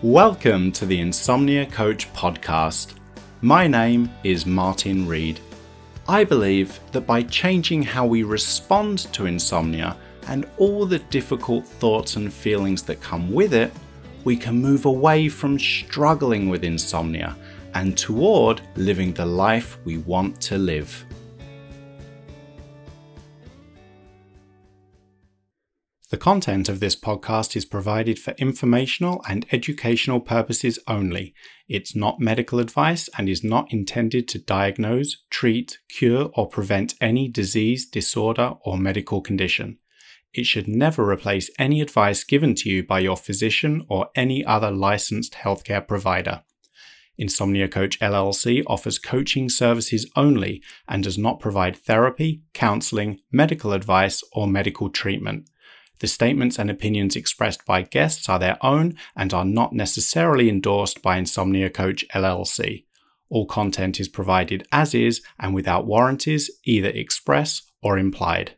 Welcome to the Insomnia Coach podcast. My name is Martin Reed. I believe that by changing how we respond to insomnia and all the difficult thoughts and feelings that come with it, we can move away from struggling with insomnia and toward living the life we want to live. The content of this podcast is provided for informational and educational purposes only. It's not medical advice and is not intended to diagnose, treat, cure, or prevent any disease, disorder, or medical condition. It should never replace any advice given to you by your physician or any other licensed healthcare provider. Insomnia Coach LLC offers coaching services only and does not provide therapy, counseling, medical advice, or medical treatment. The statements and opinions expressed by guests are their own and are not necessarily endorsed by Insomnia Coach LLC. All content is provided as is and without warranties, either express or implied.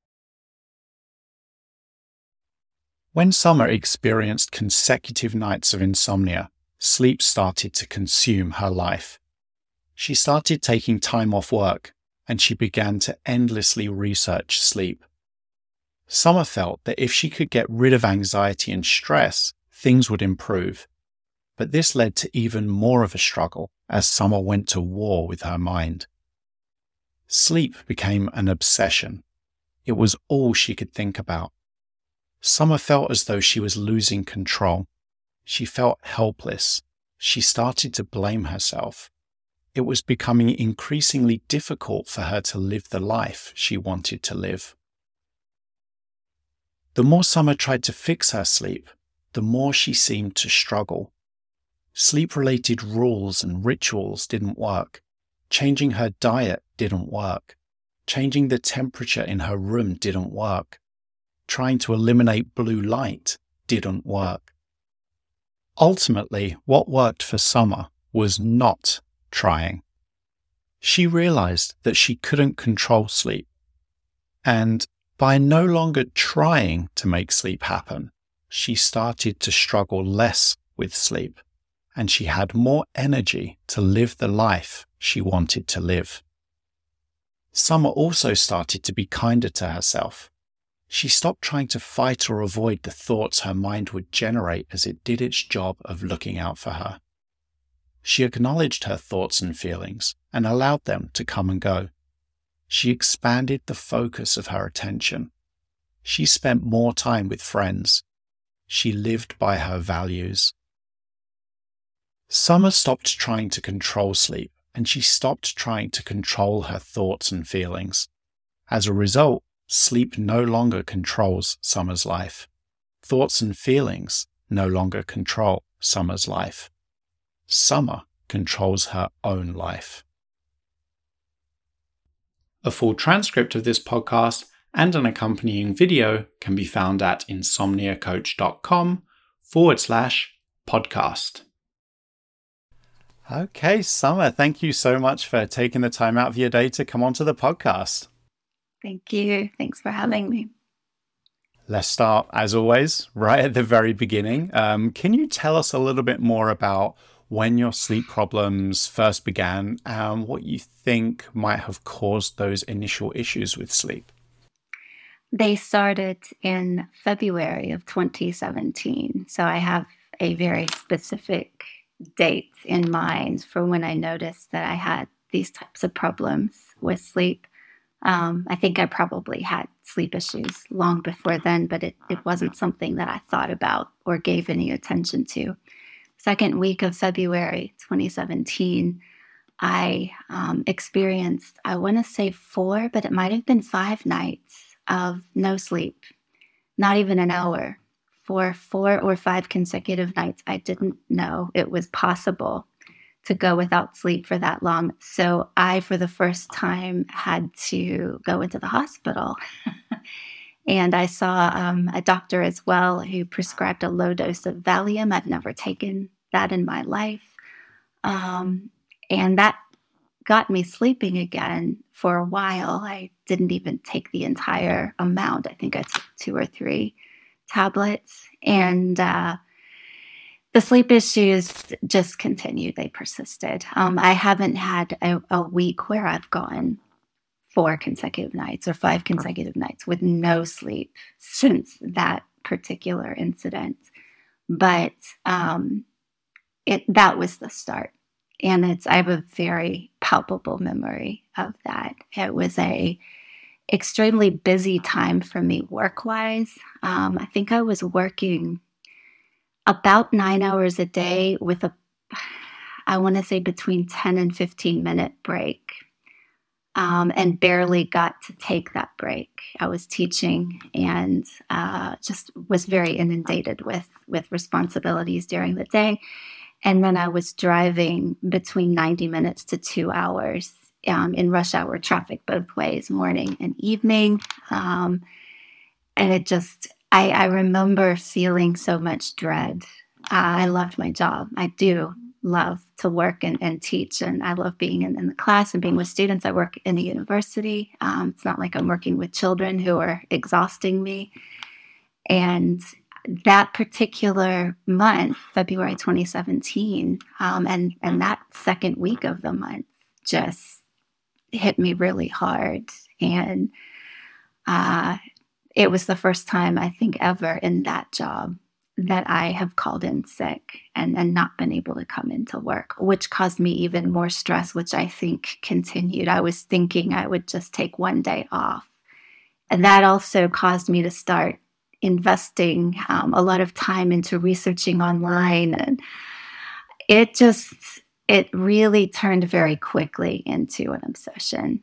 When Summer experienced consecutive nights of insomnia, sleep started to consume her life. She started taking time off work, and she began to endlessly research sleep. Summer felt that if she could get rid of anxiety and stress, things would improve. But this led to even more of a struggle as Summer went to war with her mind. Sleep became an obsession. It was all she could think about. Summer felt as though she was losing control. She felt helpless. She started to blame herself. It was becoming increasingly difficult for her to live the life she wanted to live. The more Summer tried to fix her sleep, the more she seemed to struggle. Sleep-related rules and rituals didn't work. Changing her diet didn't work. Changing the temperature in her room didn't work. Trying to eliminate blue light didn't work. Ultimately, what worked for Summer was not trying. She realized that she couldn't control sleep, and by no longer trying to make sleep happen, she started to struggle less with sleep, and she had more energy to live the life she wanted to live. Summer also started to be kinder to herself. She stopped trying to fight or avoid the thoughts her mind would generate as it did its job of looking out for her. She acknowledged her thoughts and feelings and allowed them to come and go. She expanded the focus of her attention. She spent more time with friends. She lived by her values. Summer stopped trying to control sleep, and she stopped trying to control her thoughts and feelings. As a result, sleep no longer controls Summer's life. Thoughts and feelings no longer control Summer's life. Summer controls her own life. A full transcript of this podcast and an accompanying video can be found at insomniacoach.com/podcast. Okay, Summer, thank you so much for taking the time out of your day to come onto the podcast. Thank you. Thanks for having me. Let's start, as always, right at the very beginning. Can you tell us a little bit more about when your sleep problems first began and what you think might have caused those initial issues with sleep? They started in February of 2017. So I have a very specific date in mind for when I noticed that I had these types of problems with sleep. I think I probably had sleep issues long before then, but it wasn't something that I thought about or gave any attention to. Second week of February 2017, I experienced, I want to say 4, but it might have been 5 nights of no sleep, not even an hour. For 4 or 5 consecutive nights, I didn't know it was possible to go without sleep for that long. So I, for the first time, had to go into the hospital. And I saw a doctor as well who prescribed a low dose of Valium. I've never taken that in my life. And that got me sleeping again for a while. I didn't even take the entire amount. I think I took 2 or 3 tablets. And The sleep issues just continued. They persisted. I haven't had a week where I've gone 4 consecutive nights or 5 consecutive nights with no sleep since that particular incident. But that was the start. And I have a very palpable memory of that. It was a extremely busy time for me work-wise. I think I was working about 9 hours a day with I want to say between 10 and 15-minute break, and barely got to take that break. I was teaching and just was very inundated with responsibilities during the day. And then I was driving between 90 minutes to 2 hours in rush hour traffic both ways, morning and evening. And I remember feeling so much dread. I loved my job. I do love to work and teach, and I love being in the class and being with students. I work in a university. It's not like I'm working with children who are exhausting me. And that particular month, February 2017, and that second week of the month just hit me really hard. And it was the first time, I think, ever in that job that I have called in sick and not been able to come into work, which caused me even more stress, which I think continued. I was thinking I would just take one day off. And that also caused me to start investing a lot of time into researching online. And it really turned very quickly into an obsession.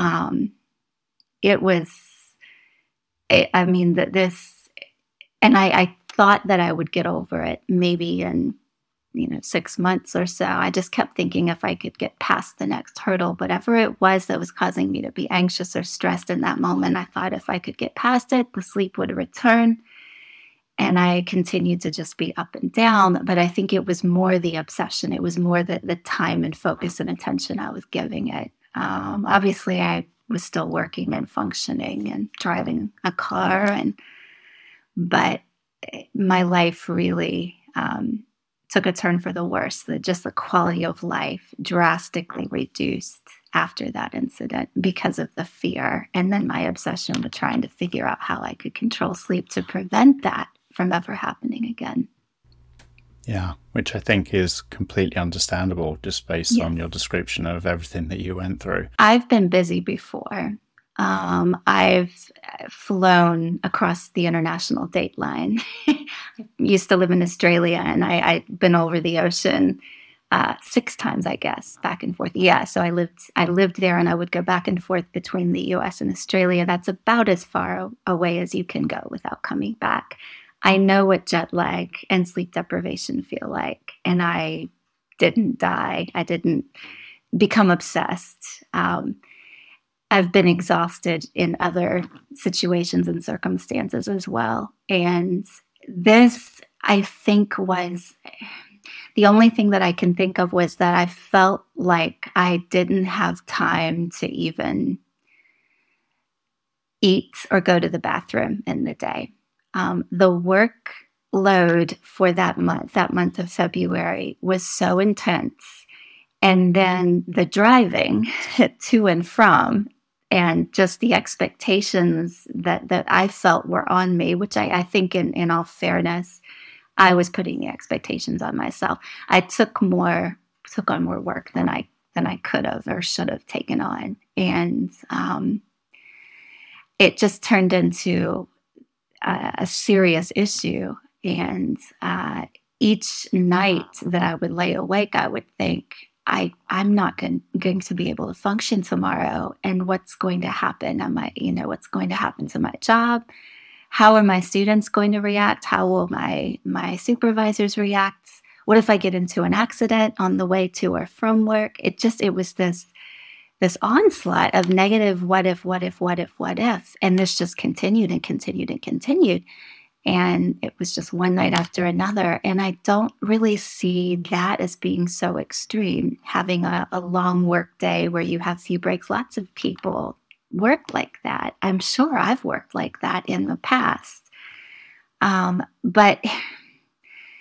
I thought that I would get over it maybe in 6 months or so. I just kept thinking if I could get past the next hurdle, whatever it was that was causing me to be anxious or stressed in that moment, I thought if I could get past it, the sleep would return. And I continued to just be up and down. But I think it was more the obsession. It was more the time and focus and attention I was giving it. Obviously, I was still working and functioning and driving a car, but my life really took a turn for the worse. Just the quality of life drastically reduced after that incident because of the fear. And then my obsession with trying to figure out how I could control sleep to prevent that from ever happening again. Yeah, which I think is completely understandable just based on your description of everything that you went through. I've been busy before. I've flown across the international date line. I used to live in Australia, and I'd been over the ocean 6 times, I guess, back and forth. Yeah, so I lived there, and I would go back and forth between the U.S. and Australia. That's about as far away as you can go without coming back. I know what jet lag and sleep deprivation feel like, and I didn't die. I didn't become obsessed. I've been exhausted in other situations and circumstances as well. And this, I think, was the only thing that I can think of was that I felt like I didn't have time to even eat or go to the bathroom in the day. The workload for that month of February, was so intense. And then the driving to and from, and just the expectations that I felt were on me, which I think in all fairness, I was putting the expectations on myself. I took on more work than I could have or should have taken on. And it just turned into a serious issue. And each night that I would lay awake, I would think, I'm not going to be able to function tomorrow. And what's going to happen? What's going to happen to my job? How are my students going to react? How will my supervisors react? What if I get into an accident on the way to or from work? It was this onslaught of negative what if. And this just continued and continued and continued. And it was just one night after another. And I don't really see that as being so extreme, having a long work day where you have few breaks. Lots of people work like that. I'm sure I've worked like that in the past. But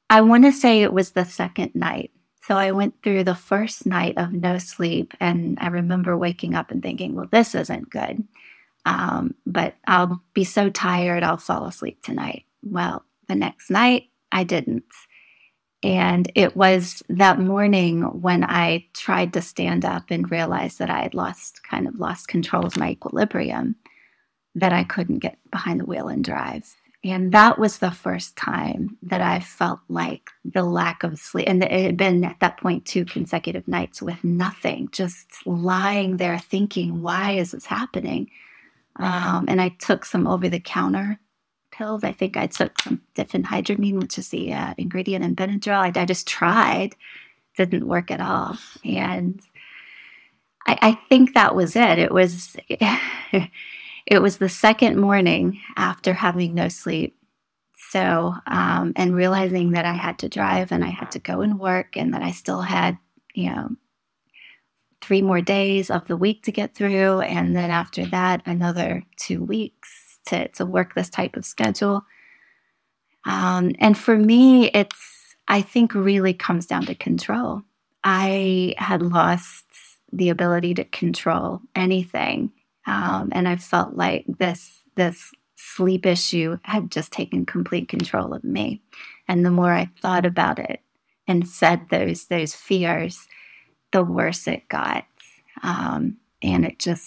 I want to say it was the second night. So I went through the first night of no sleep, and I remember waking up and thinking, well, this isn't good. But I'll be so tired, I'll fall asleep tonight. Well, the next night, I didn't. And it was that morning when I tried to stand up and realized that I had lost control of my equilibrium, that I couldn't get behind the wheel and drive. And that was the first time that I felt like the lack of sleep. And it had been at that point 2 consecutive nights with nothing, just lying there thinking, why is this happening? And I took some over the counter pills. I think I took some diphenhydramine, which is the ingredient in Benadryl. I just tried, didn't work at all. And I think that was it. It was it was the second morning after having no sleep. So, and realizing that I had to drive and I had to go and work, and that I still had, 3 more days of the week to get through. And then after that, another 2 weeks to work this type of schedule. And for me, I think, really comes down to control. I had lost the ability to control anything. And I felt like this sleep issue had just taken complete control of me. And the more I thought about it and fed those fears, the worse it got. And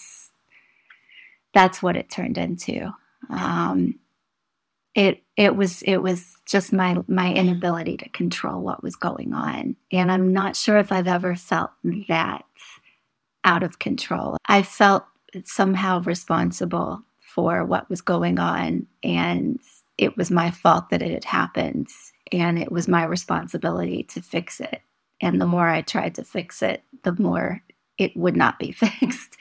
that's what it turned into. It was just my inability to control what was going on. And I'm not sure if I've ever felt that out of control. I felt somehow responsible for what was going on, and it was my fault that it had happened, and it was my responsibility to fix it. And the more I tried to fix it, the more it would not be fixed.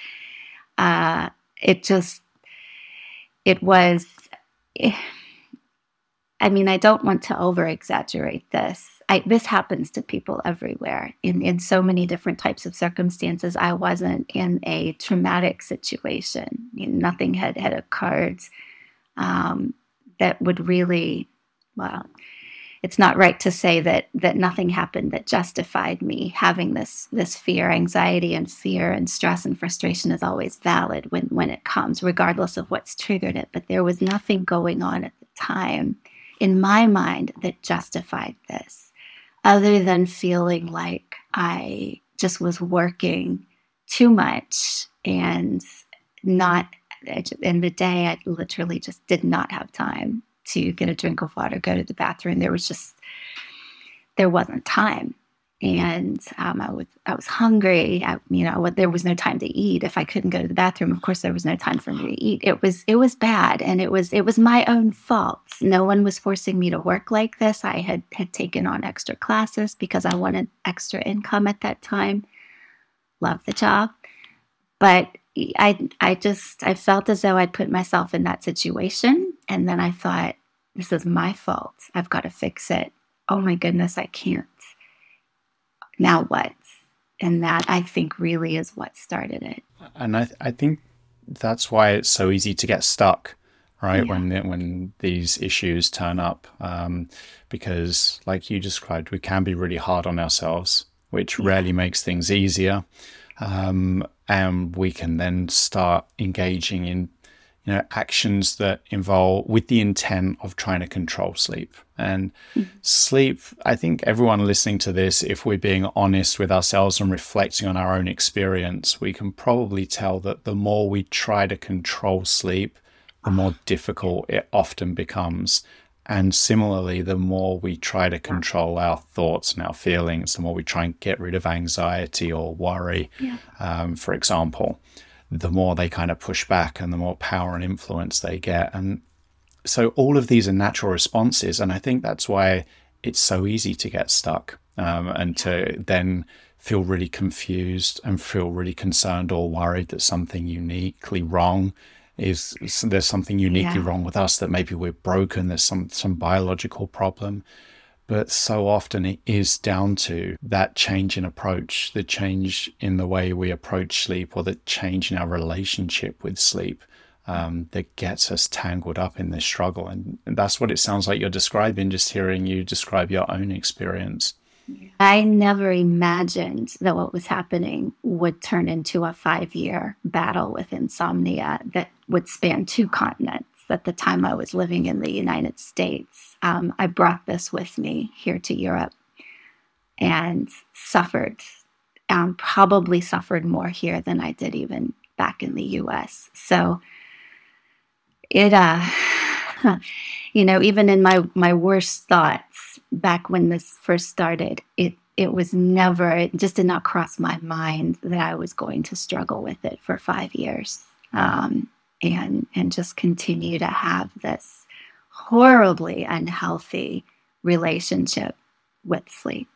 It was, I mean, I don't want to over exaggerate this. This happens to people everywhere in so many different types of circumstances. I wasn't in a traumatic situation. Nothing had occurred that would really, well, it's not right to say that nothing happened that justified me having this fear. Anxiety and fear and stress and frustration is always valid when it comes, regardless of what's triggered it. But there was nothing going on at the time in my mind that justified this, other than feeling like I just was working too much and not, in the day, I literally just did not have time to get a drink of water, go to the bathroom. There wasn't time. And I was hungry. There was no time to eat. If I couldn't go to the bathroom, of course, there was no time for me to eat. It was bad, and it was my own fault. No one was forcing me to work like this. I had taken on extra classes because I wanted extra income at that time. Loved the job, but I felt as though I'd put myself in that situation, and then I thought, this is my fault. I've got to fix it. Oh my goodness, I can't. Now what? And that, I think, really is what started it. And I think that's why it's so easy to get stuck, right? Yeah. When these issues turn up, because like you described, we can be really hard on ourselves, which rarely makes things easier. And we can then start engaging in actions that involve with the intent of trying to control sleep. And sleep, I think everyone listening to this, if we're being honest with ourselves and reflecting on our own experience, we can probably tell that the more we try to control sleep, the more difficult it often becomes. And similarly, the more we try to control our thoughts and our feelings, the more we try and get rid of anxiety or worry, for example, the more they kind of push back and the more power and influence they get. And so all of these are natural responses. And I think that's why it's so easy to get stuck and to then feel really confused and feel really concerned or worried that something uniquely wrong there's something uniquely wrong with us, that maybe we're broken, there's some biological problem. But so often it is down to that change in approach, the change in the way we approach sleep, or the change in our relationship with sleep. that gets us tangled up in this struggle. And that's what it sounds like you're describing, just hearing you describe your own experience. I never imagined that what was happening would turn into a 5-year battle with insomnia that would span 2 continents. At the time I was living in the United States, I brought this with me here to Europe and suffered, probably suffered more here than I did even back in the US. So it, even in my worst thoughts back when this first started, it was never, it just did not cross my mind that I was going to struggle with it for 5 years, and just continue to have this horribly unhealthy relationship with sleep.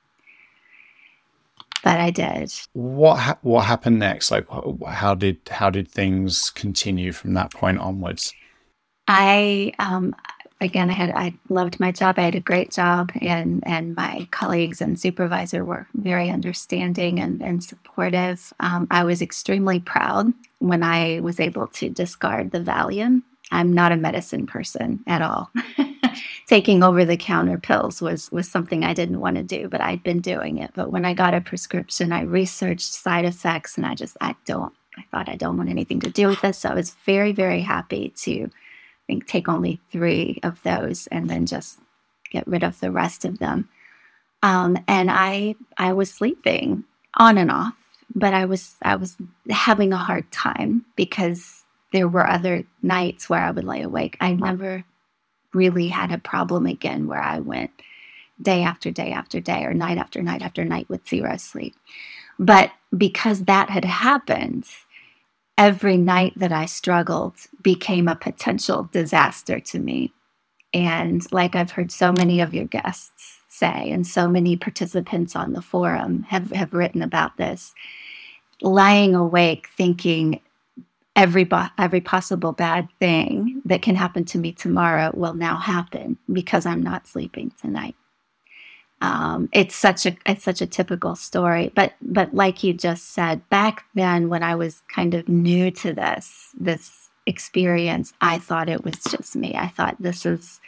But I did. What happened next? Like, how did things continue from that point onwards? I Again, I loved my job. I had a great job, and my colleagues and supervisor were very understanding and supportive. I was extremely proud when I was able to discard the Valium. I'm not a medicine person at all. Taking over-the-counter pills was something I didn't want to do, but I'd been doing it. But when I got a prescription, I researched side effects, and I thought I don't want anything to do with this. So I was very, very happy to take only 3 of those and then just get rid of the rest of them. And I was sleeping on and off, but I was having a hard time because there were other nights where I would lay awake. I never really had a problem again where I went day after day after day or night after night after night with 0 sleep. But because that had happened, every night that I struggled became a potential disaster to me. And like I've heard so many of your guests say, and so many participants on the forum have written about this, lying awake thinking every possible bad thing that can happen to me tomorrow will now happen because I'm not sleeping tonight. It's such a typical story, but like you just said, back then when I was kind of new to this experience, I thought it was just me. I thought this is,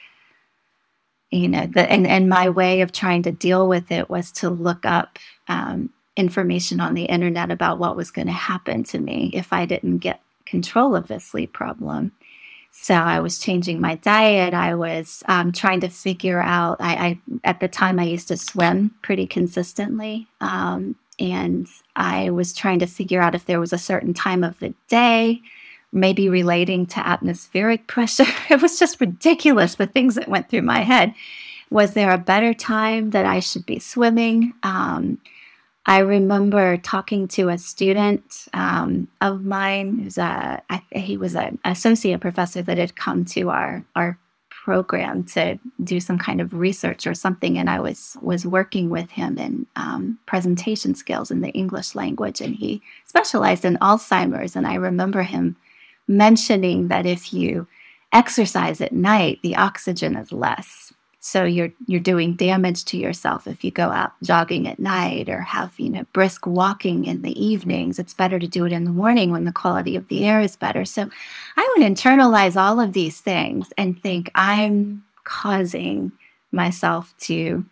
and my way of trying to deal with it was to look up information on the internet about what was going to happen to me if I didn't get control of this sleep problem. So I was changing my diet. I was trying to figure out, at the time I used to swim pretty consistently. And I was trying to figure out if there was a certain time of the day, maybe relating to atmospheric pressure. It was just ridiculous, the things that went through my head. Was there a better time that I should be swimming? I remember talking to a student of mine. He was an associate professor that had come to our program to do some kind of research or something, and I was working with him in presentation skills in the English language, and he specialized in Alzheimer's. And I remember him mentioning that if you exercise at night, the oxygen is less. So you're doing damage to yourself if you go out jogging at night or have, brisk walking in the evenings. It's better to do it in the morning when the quality of the air is better. So I would internalize all of these things and think I'm causing myself to,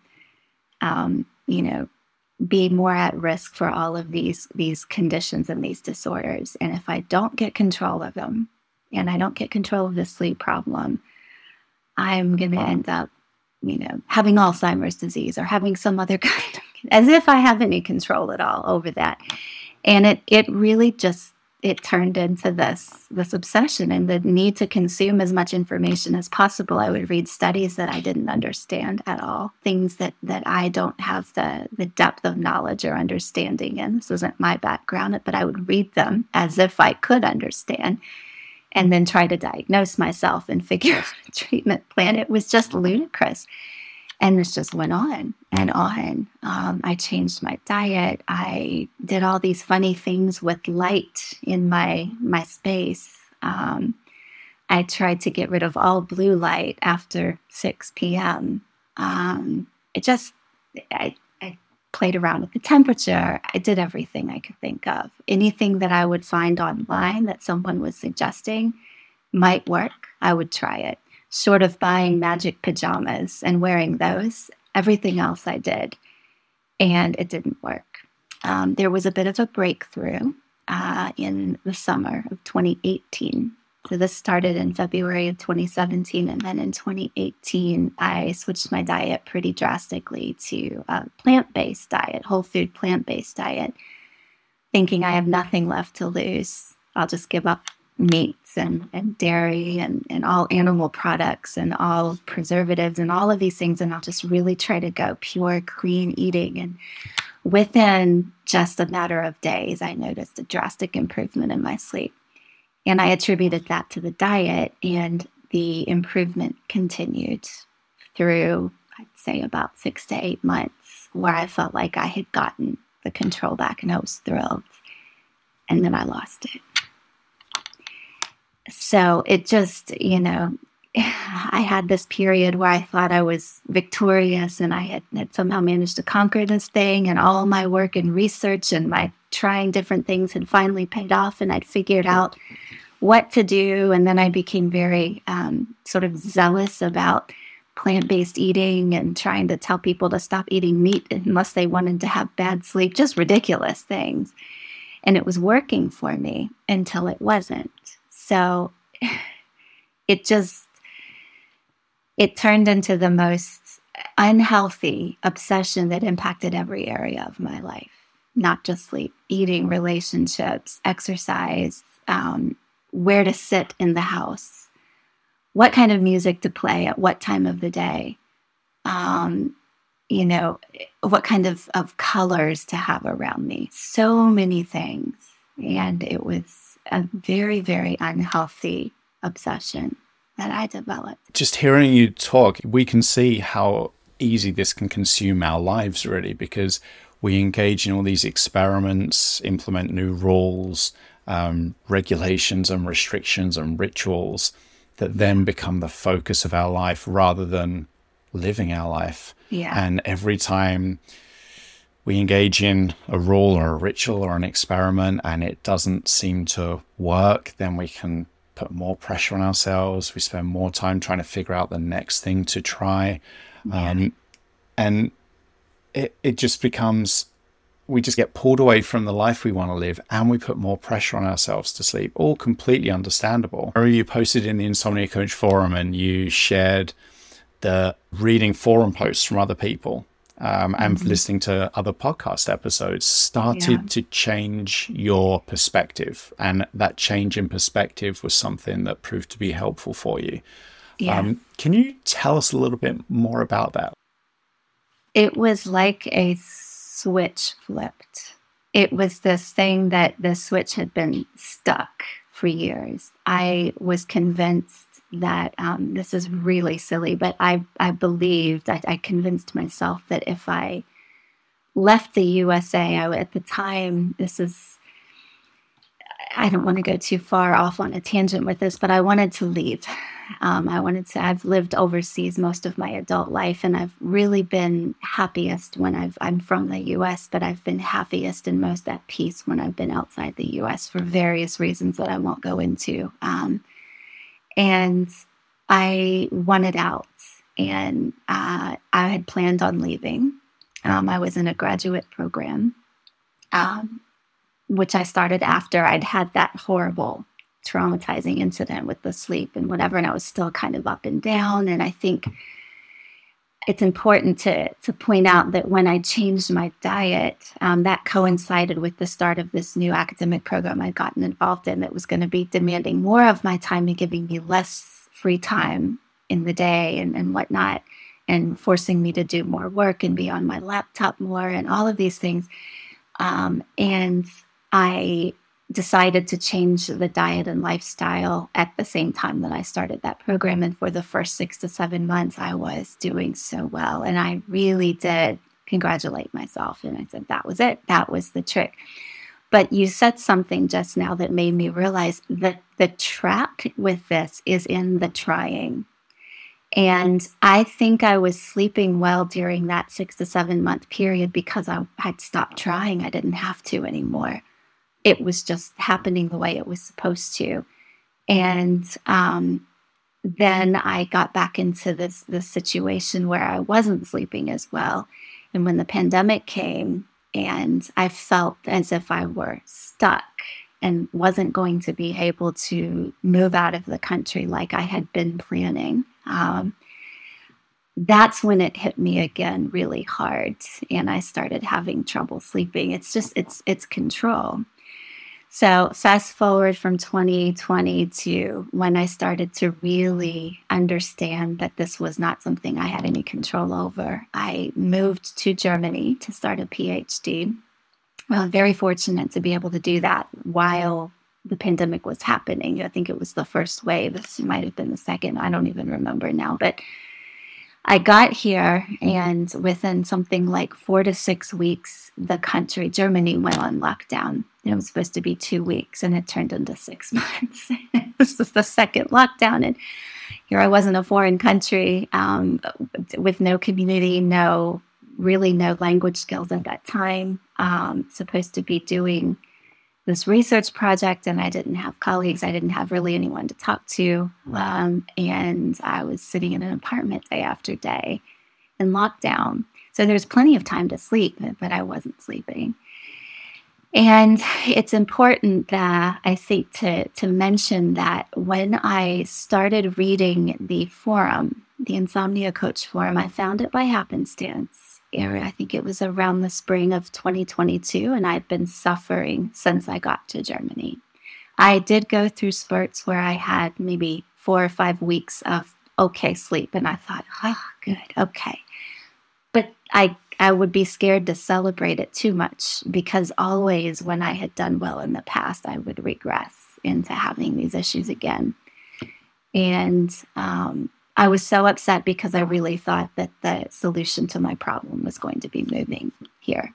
be more at risk for all of these conditions and these disorders. And if I don't get control of them and I don't get control of the sleep problem, I'm going to end up having Alzheimer's disease or having some other kind of, as if I have any control at all over that. And it really just, it turned into this obsession and the need to consume as much information as possible. I would read studies that I didn't understand at all, things that I don't have the depth of knowledge or understanding in. This isn't my background, but I would read them as if I could understand, and then try to diagnose myself and figure out a treatment plan. It was just ludicrous. And this just went on and on. I changed my diet. I did all these funny things with light in my space. I tried to get rid of all blue light after 6 p.m. I played around with the temperature. I did everything I could think of. Anything that I would find online that someone was suggesting might work, I would try it. Short of buying magic pajamas and wearing those, everything else I did, and it didn't work. There was a bit of a breakthrough in the summer of 2018. So this started in February of 2017, and then in 2018, I switched my diet pretty drastically to a plant-based diet, whole food plant-based diet, thinking I have nothing left to lose. I'll just give up meats and dairy and all animal products and all preservatives and all of these things, and I'll just really try to go pure, clean eating. And within just a matter of days, I noticed a drastic improvement in my sleep. And I attributed that to the diet, and the improvement continued through, I'd say, about 6 to 8 months, where I felt like I had gotten the control back and I was thrilled. And then I lost it. So it just, I had this period where I thought I was victorious and I had somehow managed to conquer this thing, and all my work and research and my trying different things had finally paid off, and I'd figured out what to do. And then I became very sort of zealous about plant-based eating and trying to tell people to stop eating meat unless they wanted to have bad sleep, just ridiculous things. And it was working for me until it wasn't. So it turned into the most unhealthy obsession that impacted every area of my life, not just sleep, eating, relationships, exercise, where to sit in the house, what kind of music to play at what time of the day, what kind of colors to have around me. So many things. And it was a very, very unhealthy obsession that I developed. Just hearing you talk, we can see how easy this can consume our lives, really, because we engage in all these experiments, implement new rules, regulations and restrictions and rituals that then become the focus of our life rather than living our life. Yeah. And every time we engage in a rule or a ritual or an experiment and it doesn't seem to work, then we can put more pressure on ourselves. We spend more time trying to figure out the next thing to try. Yeah. And it just becomes, we just get pulled away from the life we want to live, and we put more pressure on ourselves to sleep. All completely understandable. Or you posted in the Insomnia Coach forum and you shared the reading forum posts from other people and listening to other podcast episodes started to change your perspective. And that change in perspective was something that proved to be helpful for you. Yes. Can you tell us a little bit more about that? It was like a switch flipped. It was this thing that the switch had been stuck for years. I was convinced that this is really silly, but I believed, I convinced myself that if I left the USA, at the time, I don't want to go too far off on a tangent with this, but I wanted to leave. I've lived overseas most of my adult life, and I've really been happiest when I'm from the US, but I've been happiest and most at peace when I've been outside the US for various reasons that I won't go into. And I wanted out, and I had planned on leaving. I was in a graduate program, which I started after I'd had that horrible, traumatizing incident with the sleep and whatever, and I was still kind of up and down. And I think it's important to point out that when I changed my diet, that coincided with the start of this new academic program I'd gotten involved in that was going to be demanding more of my time and giving me less free time in the day and whatnot, and forcing me to do more work and be on my laptop more and all of these things. And I decided to change the diet and lifestyle at the same time that I started that program. And for the first 6 to 7 months, I was doing so well. And I really did congratulate myself. And I said, that was it. That was the trick. But you said something just now that made me realize that the trap with this is in the trying. And I think I was sleeping well during that 6 to 7 month period because I had stopped trying. I didn't have to anymore. It was just happening the way it was supposed to. And then I got back into this situation where I wasn't sleeping as well. And when the pandemic came, and I felt as if I were stuck and wasn't going to be able to move out of the country like I had been planning. That's when it hit me again really hard, and I started having trouble sleeping. It's control. So fast forward from 2020 to when I started to really understand that this was not something I had any control over. I moved to Germany to start a PhD. Well, I'm very fortunate to be able to do that while the pandemic was happening. I think it was the first wave. This might have been the second. I don't even remember now. But I got here, and within something like 4 to 6 weeks, the country, Germany, went on lockdown. It was supposed to be 2 weeks, and it turned into 6 months. This was the second lockdown, and here I was in a foreign country with no community, really no language skills at that time. Supposed to be doing this research project, and I didn't have colleagues. I didn't have really anyone to talk to. And I was sitting in an apartment day after day in lockdown. So there's plenty of time to sleep, but I wasn't sleeping. And it's important that I think to mention that when I started reading the forum, the Insomnia Coach Forum, I found it by happenstance. I think it was around the spring of 2022, and I'd been suffering since I got to Germany. I did go through spurts where I had maybe 4 or 5 weeks of okay sleep, and I thought, oh, good, okay. But I would be scared to celebrate it too much because always when I had done well in the past, I would regress into having these issues again. And I was so upset because I really thought that the solution to my problem was going to be moving here.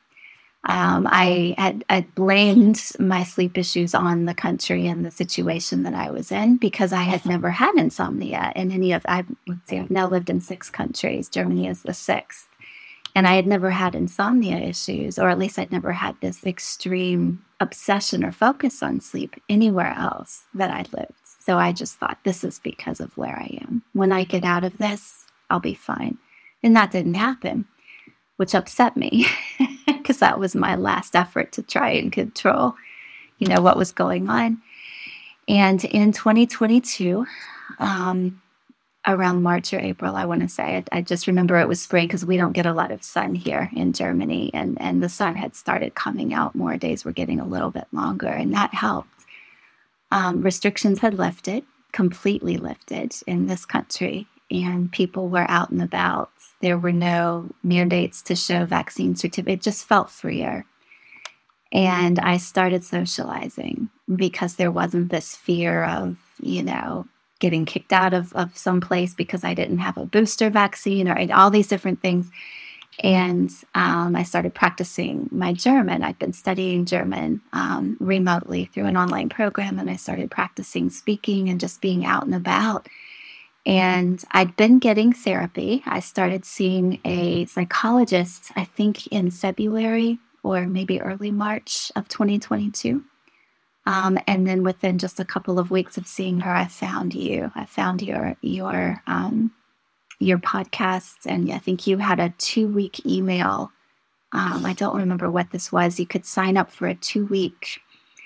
I had blamed my sleep issues on the country and the situation that I was in because I had never had insomnia in any of, I've now lived in 6 countries. Germany is the 6th. And I had never had insomnia issues, or at least I'd never had this extreme obsession or focus on sleep anywhere else that I lived. So I just thought, this is because of where I am. When I get out of this, I'll be fine. And that didn't happen, which upset me because that was my last effort to try and control, what was going on. And in 2022, around March or April, I want to say, I just remember it was spring because we don't get a lot of sun here in Germany. And the sun had started coming out more. Days were getting a little bit longer, and that helped. Restrictions had lifted, completely lifted in this country, and people were out and about. There were no mandates to show vaccine certificates. It just felt freer. And I started socializing because there wasn't this fear of, getting kicked out of some place because I didn't have a booster vaccine or all these different things. And I started practicing my German. I'd been studying German remotely through an online program, and I started practicing speaking and just being out and about. And I'd been getting therapy. I started seeing a psychologist, I think in February or maybe early March of 2022. And then within just a couple of weeks of seeing her, I found you. I found your podcast, and I think you had a 2-week email. I don't remember what this was. You could sign up for a 2-week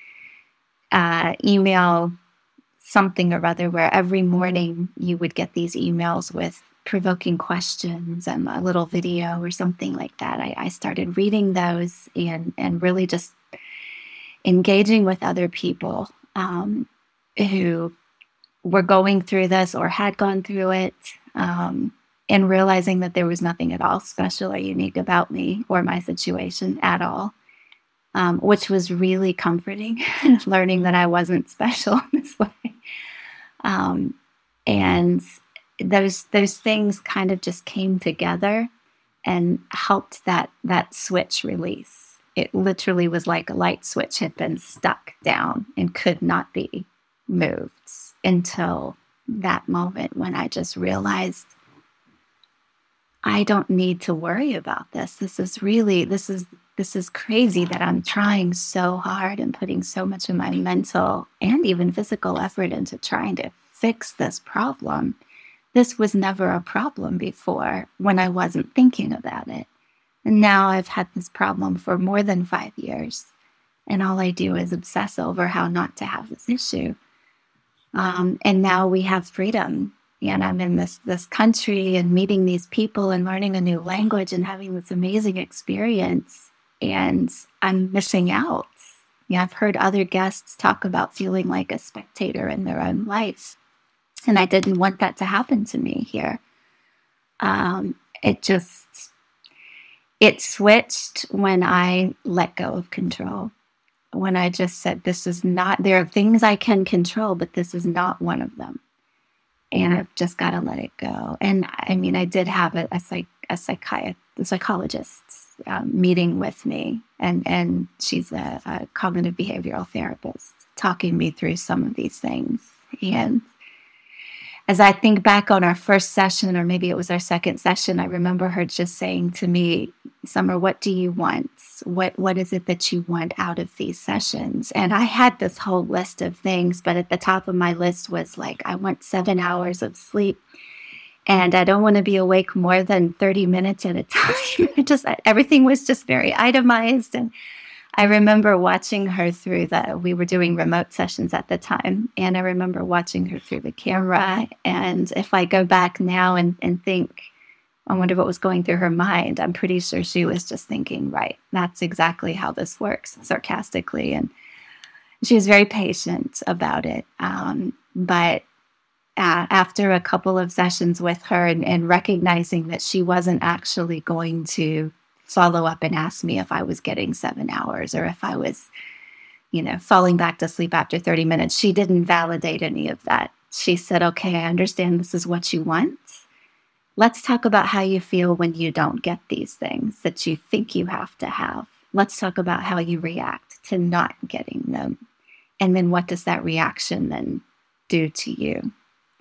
email something or other, where every morning you would get these emails with provoking questions and a little video or something like that. I started reading those and really just engaging with other people who were going through this or had gone through it, and realizing that there was nothing at all special or unique about me or my situation at all, which was really comforting, learning that I wasn't special in this way. And those things kind of just came together and helped that switch release. It literally was like a light switch had been stuck down and could not be moved until that moment when I just realized I don't need to worry about this. This is crazy that I'm trying so hard and putting so much of my mental and even physical effort into trying to fix this problem. This was never a problem before when I wasn't thinking about it. And now I've had this problem for more than 5 years. And all I do is obsess over how not to have this issue. And now we have freedom. And I'm in this country and meeting these people and learning a new language and having this amazing experience. And I'm missing out. Yeah, I've heard other guests talk about feeling like a spectator in their own life. And I didn't want that to happen to me here. It just, it switched when I let go of control. When I just said, this is not, there are things I can control, but this is not one of them. And I've just got to let it go. And I mean, I did have a psychologist meeting with me, and she's a cognitive behavioral therapist talking me through some of these things. And as I think back on our first session, or maybe it was our second session, I remember her just saying to me, Summer, what do you want? What is it that you want out of these sessions? And I had this whole list of things, but at the top of my list was like, I want 7 hours of sleep. And I don't want to be awake more than 30 minutes at a time. Everything was just very itemized. And I remember watching her through we were doing remote sessions at the time. And I remember watching her through the camera. And if I go back now and think, I wonder what was going through her mind, I'm pretty sure she was just thinking, right, that's exactly how this works, sarcastically. And she was very patient about it. But after a couple of sessions with her and recognizing that she wasn't actually going to follow up and ask me if I was getting 7 hours or if I was, falling back to sleep after 30 minutes. She didn't validate any of that. She said, okay, I understand this is what you want. Let's talk about how you feel when you don't get these things that you think you have to have. Let's talk about how you react to not getting them. And then what does that reaction then do to you?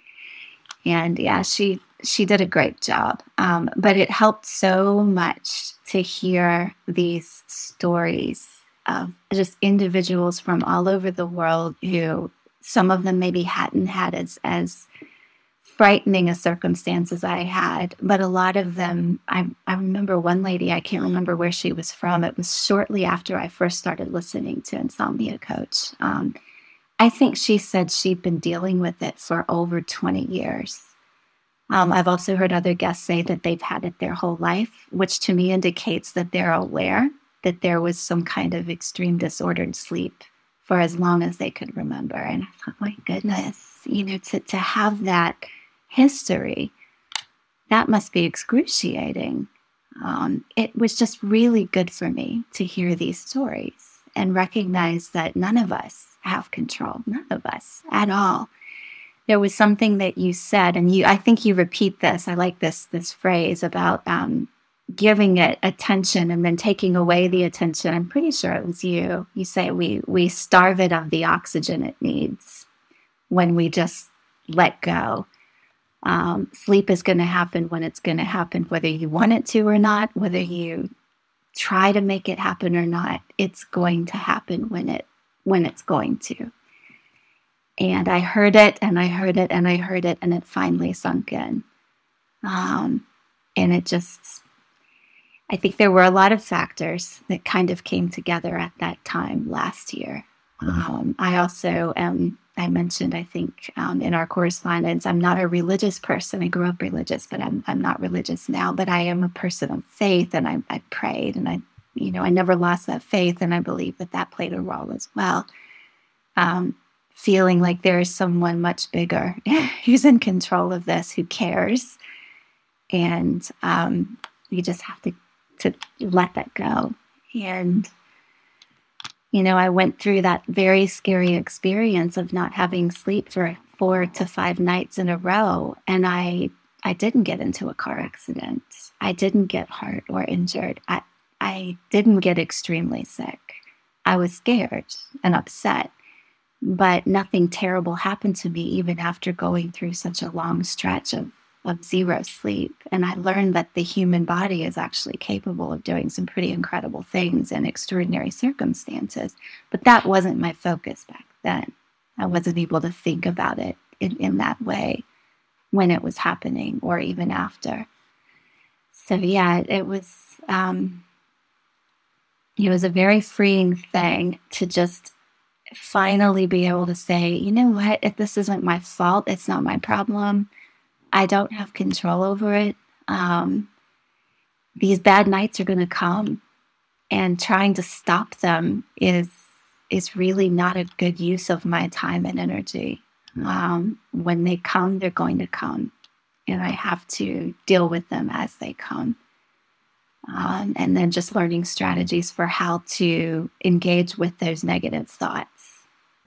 And yeah, she did a great job. But it helped so much to hear these stories of just individuals from all over the world who some of them maybe hadn't had as frightening a circumstance as I had. But a lot of them, I remember one lady, I can't remember where she was from. It was shortly after I first started listening to Insomnia Coach. I think she said she'd been dealing with it for over 20 years. I've also heard other guests say that they've had it their whole life, which to me indicates that they're aware that there was some kind of extreme disordered sleep for as long as they could remember. And I thought, my goodness, to have that history, that must be excruciating. It was just really good for me to hear these stories and recognize that none of us have control, none of us at all. There was something that you said, and I think you repeat this. I like this phrase about giving it attention and then taking away the attention. I'm pretty sure it was you. You say we starve it of the oxygen it needs when we just let go. Sleep is going to happen when it's going to happen, whether you want it to or not, whether you try to make it happen or not. It's going to happen when it's going to. And I heard it, and I heard it, and I heard it, and it finally sunk in. And it just, I think there were a lot of factors that kind of came together at that time last year. I also I mentioned, I think, in our correspondence, I'm not a religious person. I grew up religious, but I'm not religious now. But I am a person of faith, and I prayed, and I never lost that faith, and I believe that played a role as well. Feeling like there is someone much bigger who's in control of this, who cares, and you just have to let that go. And I went through that very scary experience of not having sleep for 4 to 5 nights in a row. And I didn't get into a car accident. I didn't get hurt or injured. I didn't get extremely sick. I was scared and upset, but nothing terrible happened to me even after going through such a long stretch of of zero sleep. And I learned that the human body is actually capable of doing some pretty incredible things in extraordinary circumstances. But that wasn't my focus back then. I wasn't able to think about it in that way when it was happening or even after. So yeah, it was a very freeing thing to just finally be able to say, you know what, if this isn't my fault, it's not my problem. I don't have control over it. These bad nights are going to come, and trying to stop them is really not a good use of my time and energy. When they come, they're going to come, and I have to deal with them as they come. And then just learning strategies for how to engage with those negative thoughts.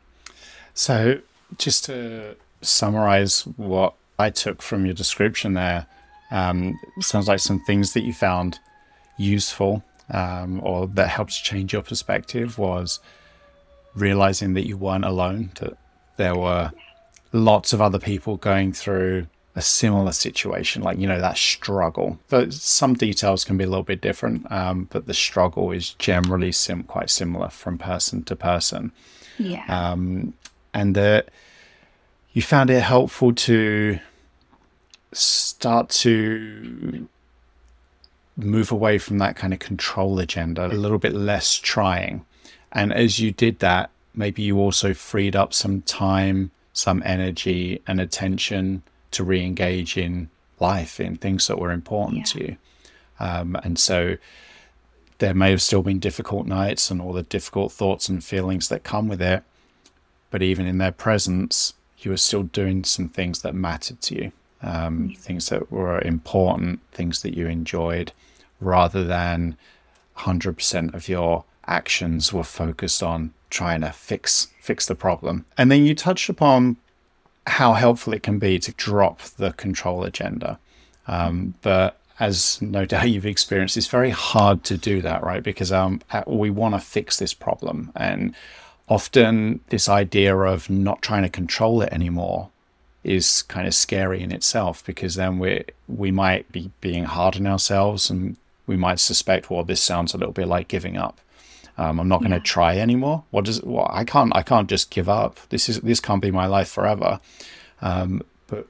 So just to summarize what I took from your description there, it sounds like some things that you found useful or that helped change your perspective was realizing that you weren't alone, that there were lots of other people going through a similar situation, like, that struggle. Some details can be a little bit different, but the struggle is generally quite similar from person to person. Yeah. And that you found it helpful to start to move away from that kind of control agenda, a little bit less trying. And as you did that, maybe you also freed up some time, some energy and attention to re-engage in life, in things that were important to you. And so there may have still been difficult nights and all the difficult thoughts and feelings that come with it. But even in their presence, you were still doing some things that mattered to you, things that were important, things that you enjoyed, rather than 100% of your actions were focused on trying to fix the problem. And then you touched upon how helpful it can be to drop the control agenda. But as no doubt you've experienced, it's very hard to do that, right? Because we want to fix this problem. And often this idea of not trying to control it anymore is kind of scary in itself, because then we might be being hard on ourselves, and we might suspect, well, this sounds a little bit like giving up. I'm not going to try anymore. I can't just give up. This can't be my life forever. But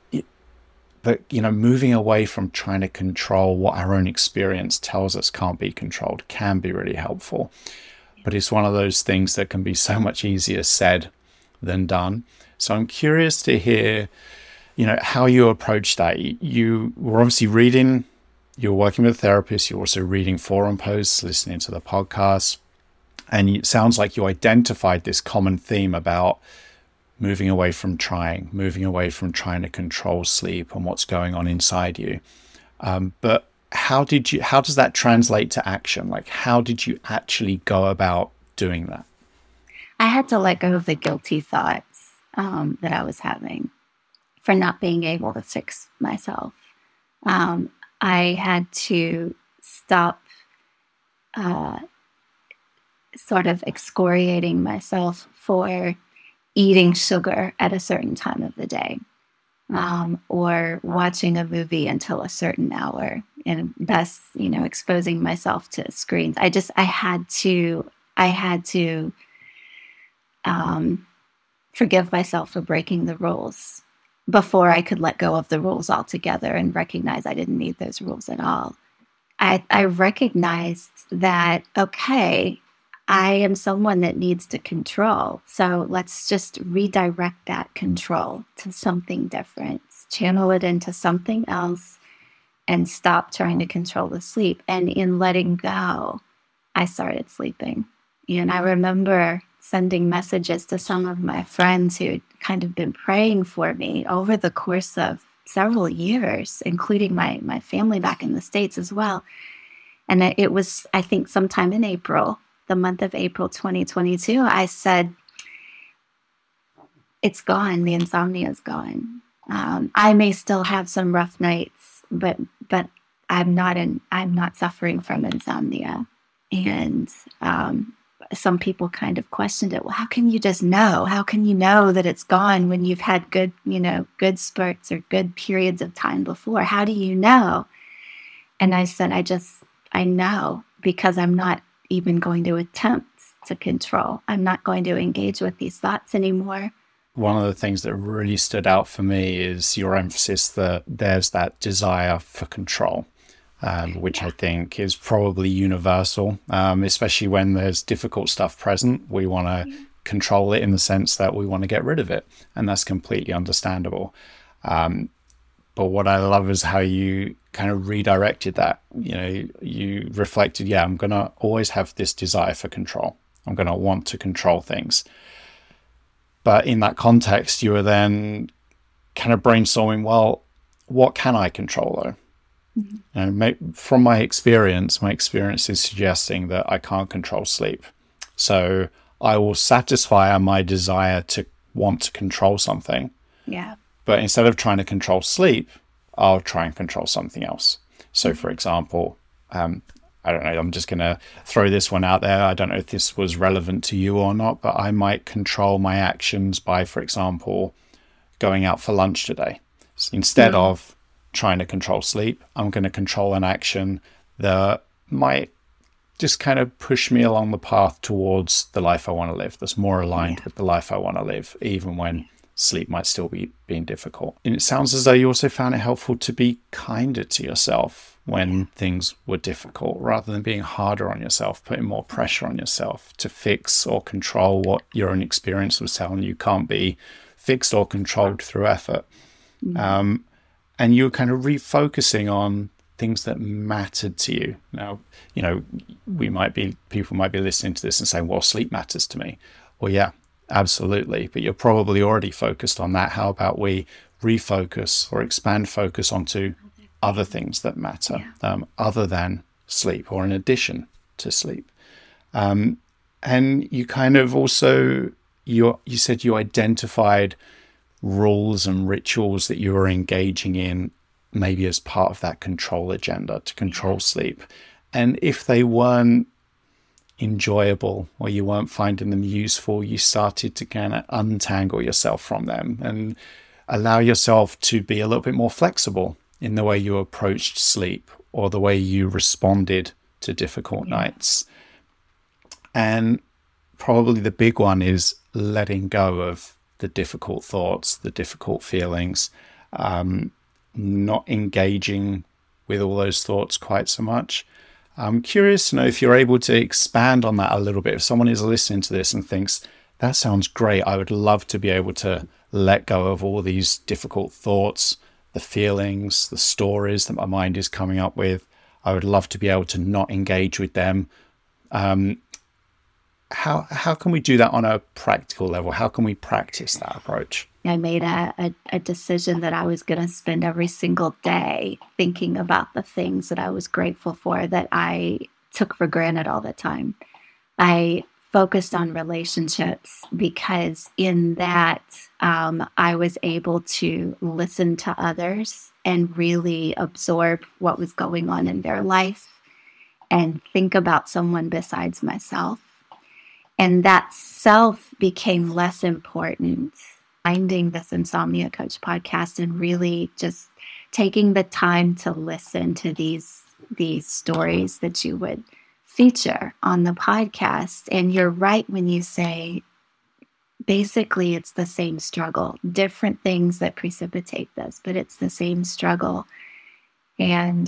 moving away from trying to control what our own experience tells us can't be controlled can be really helpful. But it's one of those things that can be so much easier said than done. So I'm curious to hear, how you approach that. You were obviously reading. You're working with a therapist. You're also reading forum posts, listening to the podcast. And it sounds like you identified this common theme about moving away from trying to control sleep and what's going on inside you. But how does that translate to action? Like, how did you actually go about doing that? I had to let go of the guilty thoughts that I was having for not being able to fix myself. I had to stop sort of excoriating myself for eating sugar at a certain time of the day, or watching a movie until a certain hour, and thus, exposing myself to screens. I had to forgive myself for breaking the rules before I could let go of the rules altogether and recognize I didn't need those rules at all. I recognized that, okay, I am someone that needs to control. So let's just redirect that control to something different, channel it into something else, and stop trying to control the sleep. And in letting go, I started sleeping. And I remember sending messages to some of my friends who had kind of been praying for me over the course of several years, including my family back in the States as well. And it was, I think, sometime in April, the month of April 2022, I said, it's gone. The insomnia is gone. I may still have some rough nights, but I'm not suffering from insomnia. And some people kind of questioned it. Well, how can you just know? How can you know that it's gone when you've had good, good spurts or good periods of time before? How do you know? And I said, I know because I'm not even going to attempt to control. I'm not going to engage with these thoughts anymore. One of the things that really stood out for me is your emphasis that there's that desire for control, which I think is probably universal, especially when there's difficult stuff present. We want to control it in the sense that we want to get rid of it, and that's completely understandable. But what I love is how you kind of redirected that. You reflected, I'm going to always have this desire for control. I'm going to want to control things. But in that context, you were then kind of brainstorming, well, what can I control though? Mm-hmm. From my experience is suggesting that I can't control sleep. So I will satisfy my desire to want to control something. Yeah. But instead of trying to control sleep, I'll try and control something else. So for example, I don't know, I'm just going to throw this one out there. I don't know if this was relevant to you or not, but I might control my actions by, for example, going out for lunch today. So instead of trying to control sleep, I'm going to control an action that might just kind of push me along the path towards the life I want to live, that's more aligned with the life I want to live, even when sleep might still be being difficult. And it sounds as though you also found it helpful to be kinder to yourself when things were difficult, rather than being harder on yourself, putting more pressure on yourself to fix or control what your own experience was telling you can't be fixed or controlled through effort. And you were kind of refocusing on things that mattered to you. Now, people might be listening to this and saying, well, sleep matters to me. Well, yeah, absolutely. But you're probably already focused on that. How about we refocus or expand focus onto other things that matter, other than sleep or in addition to sleep? And you kind of also, you said you identified rules and rituals that you were engaging in, maybe as part of that control agenda to control sleep. And if they weren't enjoyable or you weren't finding them useful, you started to kind of untangle yourself from them and allow yourself to be a little bit more flexible in the way you approached sleep or the way you responded to difficult nights. And probably the big one is letting go of the difficult thoughts, the difficult feelings, not engaging with all those thoughts quite so much. I'm curious to know if you're able to expand on that a little bit. If someone is listening to this and thinks, that sounds great, I would love to be able to let go of all these difficult thoughts, the feelings, the stories that my mind is coming up with. I would love to be able to not engage with them. How can we do that on a practical level? How can we practice that approach? I made a decision that I was going to spend every single day thinking about the things that I was grateful for that I took for granted all the time. I focused on relationships because in that I was able to listen to others and really absorb what was going on in their life and think about someone besides myself. And that self became less important. Finding this Insomnia Coach podcast and really just taking the time to listen to these stories that you would feature on the podcast. And you're right when you say, basically, it's the same struggle, different things that precipitate this, but it's the same struggle. And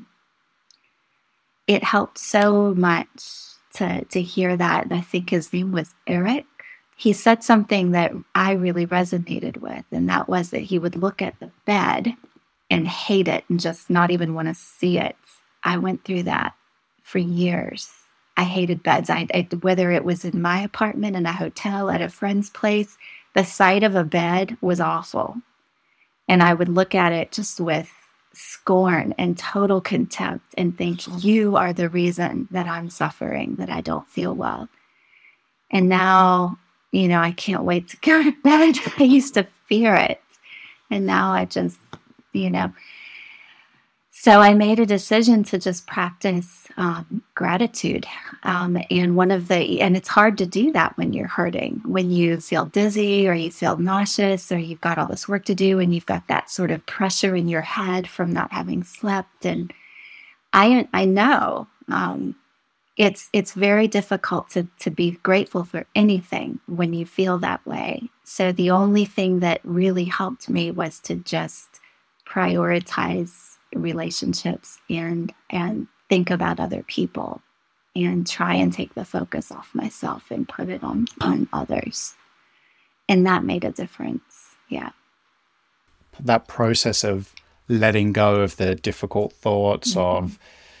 it helped so much to hear that. And I think his name was Eric. He said something that I really resonated with, and that was that he would look at the bed and hate it and just not even want to see it. I went through that for years. I hated beds. Whether it was in my apartment, in a hotel, at a friend's place, the sight of a bed was awful. And I would look at it just with scorn and total contempt and think, you are the reason that I'm suffering, that I don't feel well. And now, I can't wait to go to bed. I used to fear it. And now I just, So I made a decision to just practice gratitude. And it's hard to do that when you're hurting, when you feel dizzy or you feel nauseous or you've got all this work to do and you've got that sort of pressure in your head from not having slept. And I know it's very difficult to be grateful for anything when you feel that way. So the only thing that really helped me was to just prioritize relationships and think about other people and try and take the focus off myself and put it on others. And that made a difference. Yeah. That process of letting go of the difficult thoughts, of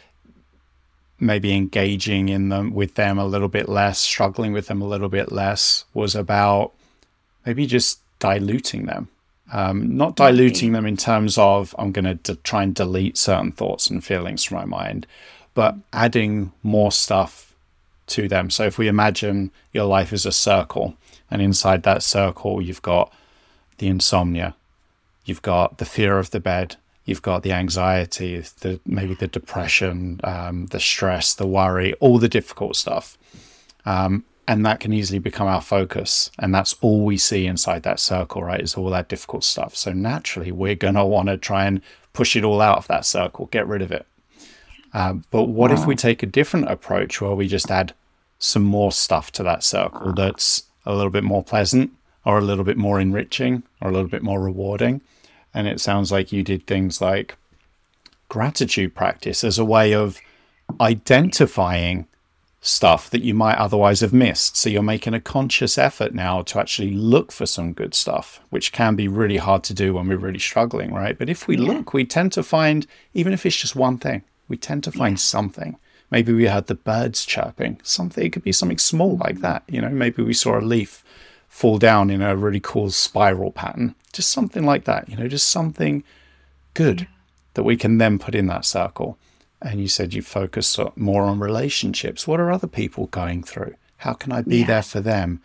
maybe engaging in them with them a little bit less, struggling with them a little bit less, was about maybe just diluting them. Not diluting them in terms of I'm going to try and delete certain thoughts and feelings from my mind, but adding more stuff to them. So if we imagine your life is a circle, and inside that circle, you've got the insomnia, you've got the fear of the bed, you've got the anxiety, maybe the depression, the stress, the worry, all the difficult stuff. And that can easily become our focus. And that's all we see inside that circle, right? Is all that difficult stuff. So naturally, we're going to want to try and push it all out of that circle, get rid of it. But what if we take a different approach where we just add some more stuff to that circle that's a little bit more pleasant or a little bit more enriching or a little bit more rewarding? And it sounds like you did things like gratitude practice as a way of identifying stuff that you might otherwise have missed. So you're making a conscious effort now to actually look for some good stuff, which can be really hard to do when we're really struggling, right? But if we look, we tend to find, even if it's just one thing, we tend to find something. Maybe we heard the birds chirping, something. It could be something small like that. Maybe we saw a leaf fall down in a really cool spiral pattern, just something like that, just something good that we can then put in that circle. And you said you focus more on relationships. What are other people going through? How can I be there for them?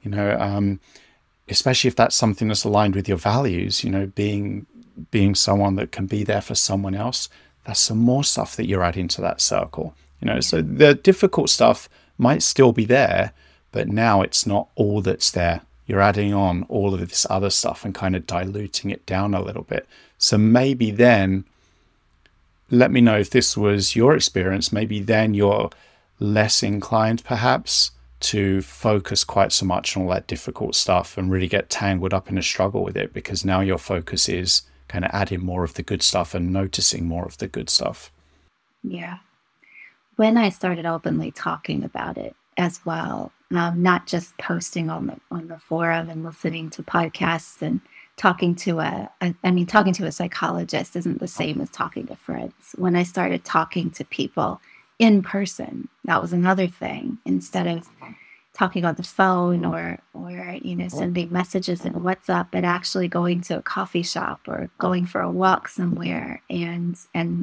Especially if that's something that's aligned with your values, being someone that can be there for someone else. That's some more stuff that you're adding to that circle. So the difficult stuff might still be there, but now it's not all that's there. You're adding on all of this other stuff and kind of diluting it down a little bit. So maybe then, let me know if this was your experience. Maybe then you're less inclined perhaps to focus quite so much on all that difficult stuff and really get tangled up in a struggle with it, because now your focus is kind of adding more of the good stuff and noticing more of the good stuff. Yeah. When I started openly talking about it as well, not just posting on the forum and listening to podcasts and talking to a psychologist isn't the same as talking to friends. When I started talking to people in person, that was another thing. Instead of talking on the phone or sending messages in WhatsApp, but actually going to a coffee shop or going for a walk somewhere and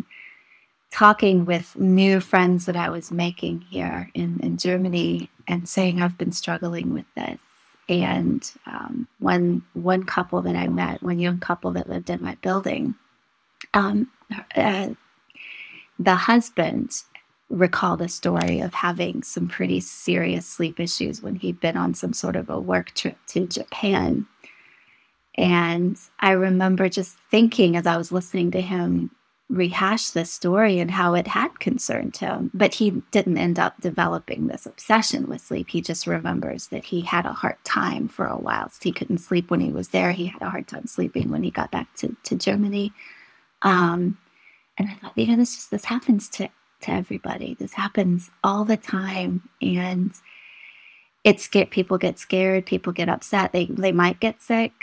talking with new friends that I was making here in Germany and saying, I've been struggling with this. And one couple that I met, one young couple that lived in my building, the husband recalled a story of having some pretty serious sleep issues when he'd been on some sort of a work trip to Japan. And I remember just thinking as I was listening to him rehash this story and how it had concerned him, but he didn't end up developing this obsession with sleep. He just remembers that he had a hard time for a while. So he couldn't sleep when he was there. He had a hard time sleeping when he got back to Germany. And I thought, this happens to everybody. This happens all the time. And people get scared, people get upset, they might get sick.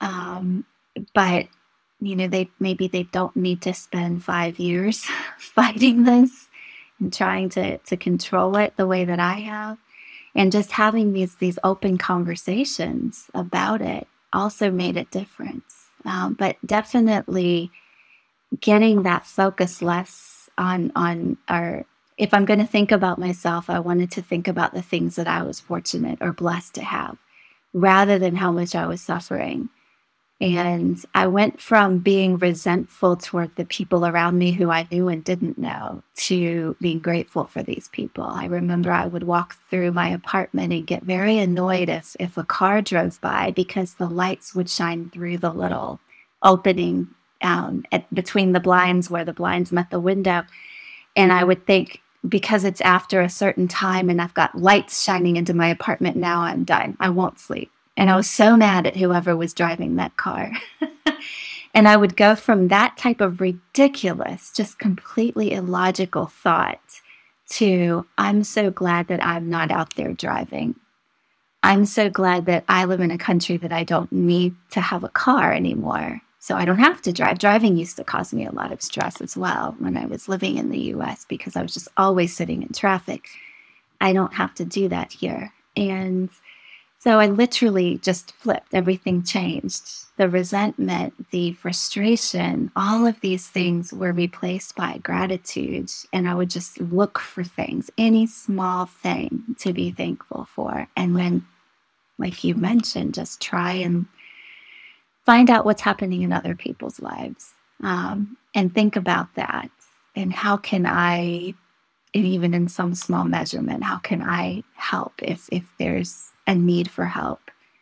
But they don't need to spend 5 years fighting this and trying to control it the way that I have. And just having these open conversations about it also made a difference. But definitely getting that focus less on if I'm going to think about myself, I wanted to think about the things that I was fortunate or blessed to have, rather than how much I was suffering. And I went from being resentful toward the people around me who I knew and didn't know to being grateful for these people. I remember I would walk through my apartment and get very annoyed if a car drove by because the lights would shine through the little opening between the blinds where the blinds met the window. And I would think, because it's after a certain time and I've got lights shining into my apartment, now I'm done. I won't sleep. And I was so mad at whoever was driving that car. And I would go from that type of ridiculous, just completely illogical thought to, I'm so glad that I'm not out there driving. I'm so glad that I live in a country that I don't need to have a car anymore. So I don't have to drive. Driving used to cause me a lot of stress as well when I was living in the US because I was just always sitting in traffic. I don't have to do that here. And so I literally just flipped. Everything changed. The resentment, the frustration, all of these things were replaced by gratitude. And I would just look for things, any small thing to be thankful for. And then, like you mentioned, just try and find out what's happening in other people's lives, and think about that. And how can I, and even in some small measurement, how can I help if there's a need for help?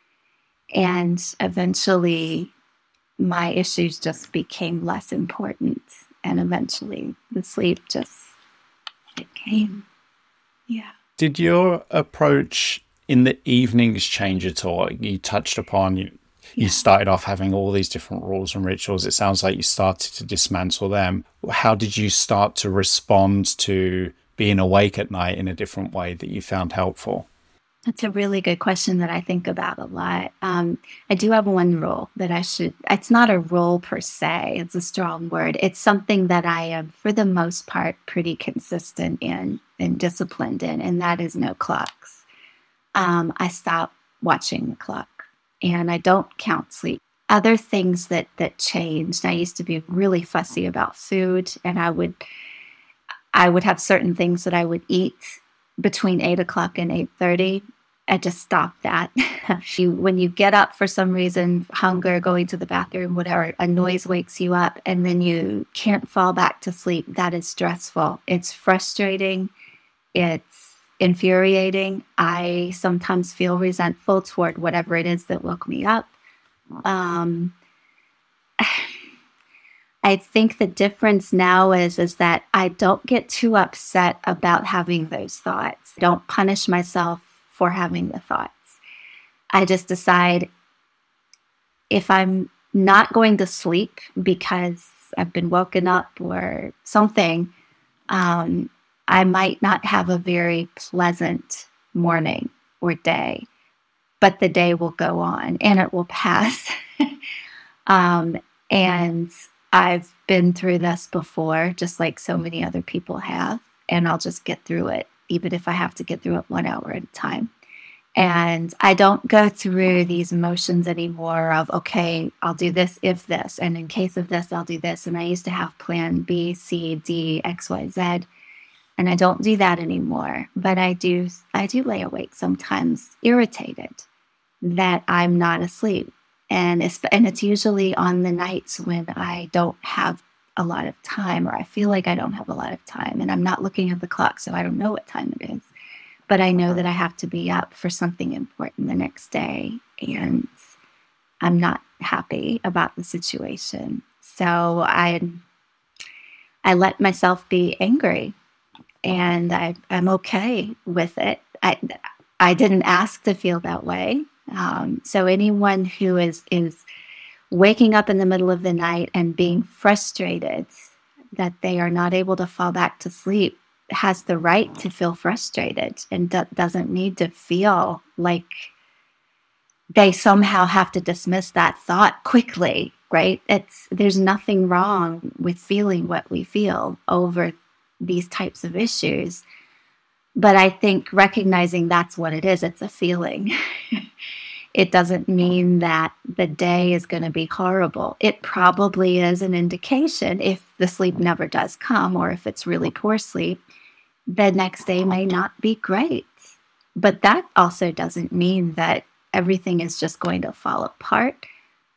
And eventually my issues just became less important. And eventually the sleep just, it came. Yeah. Did your approach in the evenings change at all? You touched upon, you started off having all these different rules and rituals. It sounds like you started to dismantle them. How did you start to respond to being awake at night in a different way that you found helpful? That's a really good question that I think about a lot. I do have one rule that it's not a rule per se, it's a strong word. It's something that I am, for the most part, pretty consistent in and disciplined in, and that is no clocks. I stop watching the clock and I don't count sleep. Other things that changed, I used to be really fussy about food, and I would have certain things that I would eat between 8 o'clock and 8:30. I just stopped that. When you get up for some reason, hunger, going to the bathroom, whatever, a noise wakes you up and then you can't fall back to sleep. That is stressful. It's frustrating. It's infuriating. I sometimes feel resentful toward whatever it is that woke me up. Um, I think the difference now is that I don't get too upset about having those thoughts. I don't punish myself for having the thoughts. I just decide, if I'm not going to sleep because I've been woken up or something, I might not have a very pleasant morning or day, but the day will go on and it will pass. And I've been through this before, just like so many other people have, and I'll just get through it, even if I have to get through it 1 hour at a time. And I don't go through these emotions anymore of, okay, I'll do this if this, and in case of this, I'll do this. And I used to have plan B, C, D, X, Y, Z, and I don't do that anymore. But I do lay awake sometimes, irritated that I'm not asleep. And it's usually on the nights when I don't have a lot of time, or I feel like I don't have a lot of time, and I'm not looking at the clock, so I don't know what time it is. But I know that I have to be up for something important the next day, and I'm not happy about the situation. So I let myself be angry, and I'm okay with it. I didn't ask to feel that way. So anyone who is waking up in the middle of the night and being frustrated that they are not able to fall back to sleep has the right to feel frustrated, and doesn't need to feel like they somehow have to dismiss that thought quickly, right? There's nothing wrong with feeling what we feel over these types of issues. But I think recognizing that's what it is, it's a feeling. It doesn't mean that the day is going to be horrible. It probably is an indication. If the sleep never does come, or if it's really poor sleep, the next day may not be great. But that also doesn't mean that everything is just going to fall apart.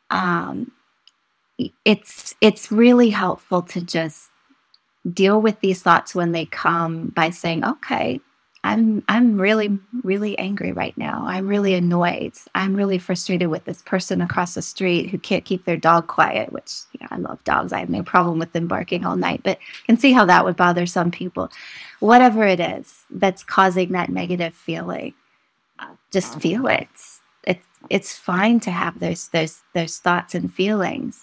Um, it's really helpful to just deal with these thoughts when they come by saying, okay, I'm really, really angry right now. I'm really annoyed. I'm really frustrated with this person across the street who can't keep their dog quiet, which, I love dogs. I have no problem with them barking all night, but can see how that would bother some people. Whatever it is that's causing that negative feeling, just feel it. It's fine to have those thoughts and feelings.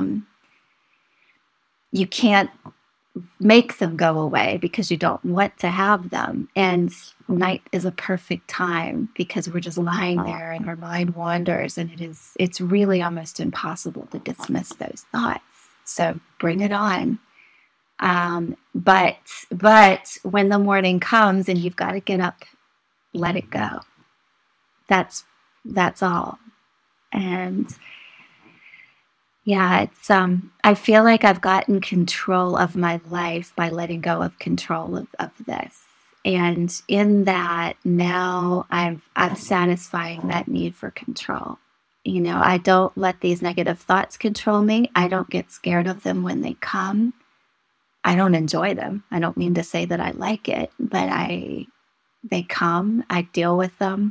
You can't make them go away because you don't want to have them. And night is a perfect time because we're just lying there and our mind wanders, and it's really almost impossible to dismiss those thoughts. So bring it on. But when the morning comes and you've got to get up, let it go. That's all. And yeah, it's I feel like I've gotten control of my life by letting go of control of this. And in that, now I'm satisfying that need for control. I don't let these negative thoughts control me. I don't get scared of them when they come. I don't enjoy them. I don't mean to say that I like it, but they come, I deal with them,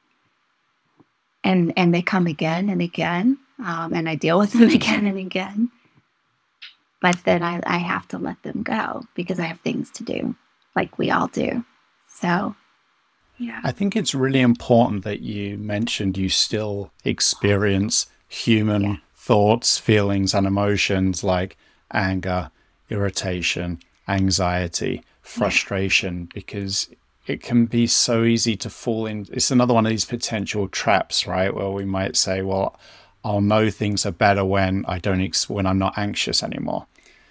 and they come again and again, and I deal with them again and again. But then I have to let them go because I have things to do, like we all do. So, yeah. I think it's really important that you mentioned you still experience human thoughts, feelings, and emotions like anger, irritation, anxiety, frustration, because it can be so easy to fall in. It's another one of these potential traps, right? Where we might say, well, I'll know things are better when when I'm not anxious anymore.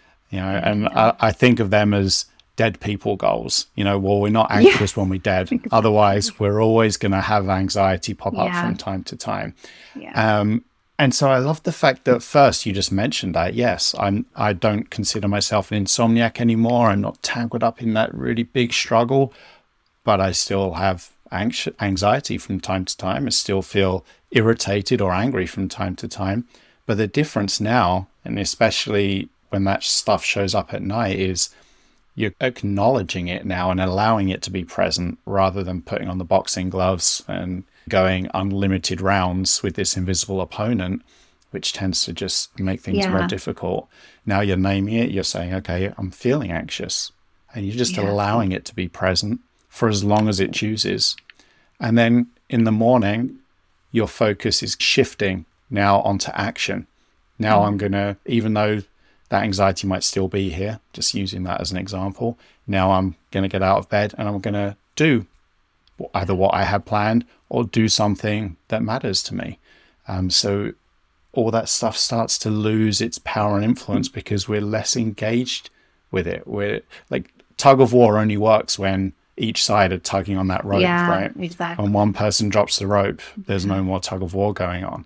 And I think of them as dead people goals. Well, we're not anxious when we're dead. Exactly. Otherwise, we're always going to have anxiety pop up from time to time. Yeah. And so I love the fact that first you just mentioned that, yes, I don't consider myself an insomniac anymore. I'm not tangled up in that really big struggle, but I still have anxiety from time to time. I still feel irritated or angry from time to time. But the difference now, and especially when that stuff shows up at night, is you're acknowledging it now and allowing it to be present rather than putting on the boxing gloves and going unlimited rounds with this invisible opponent, which tends to just make things more difficult. Now you're naming it, you're saying, okay, I'm feeling anxious, and you're just allowing it to be present for as long as it chooses. And then in the morning, your focus is shifting now onto action. Now I'm going to, even though that anxiety might still be here, just using that as an example, now I'm going to get out of bed and I'm going to do either what I had planned or do something that matters to me. So all that stuff starts to lose its power and influence because we're less engaged with it. We're like, tug of war only works when each side are tugging on that rope, right? Exactly. When one person drops the rope, there's no more tug of war going on.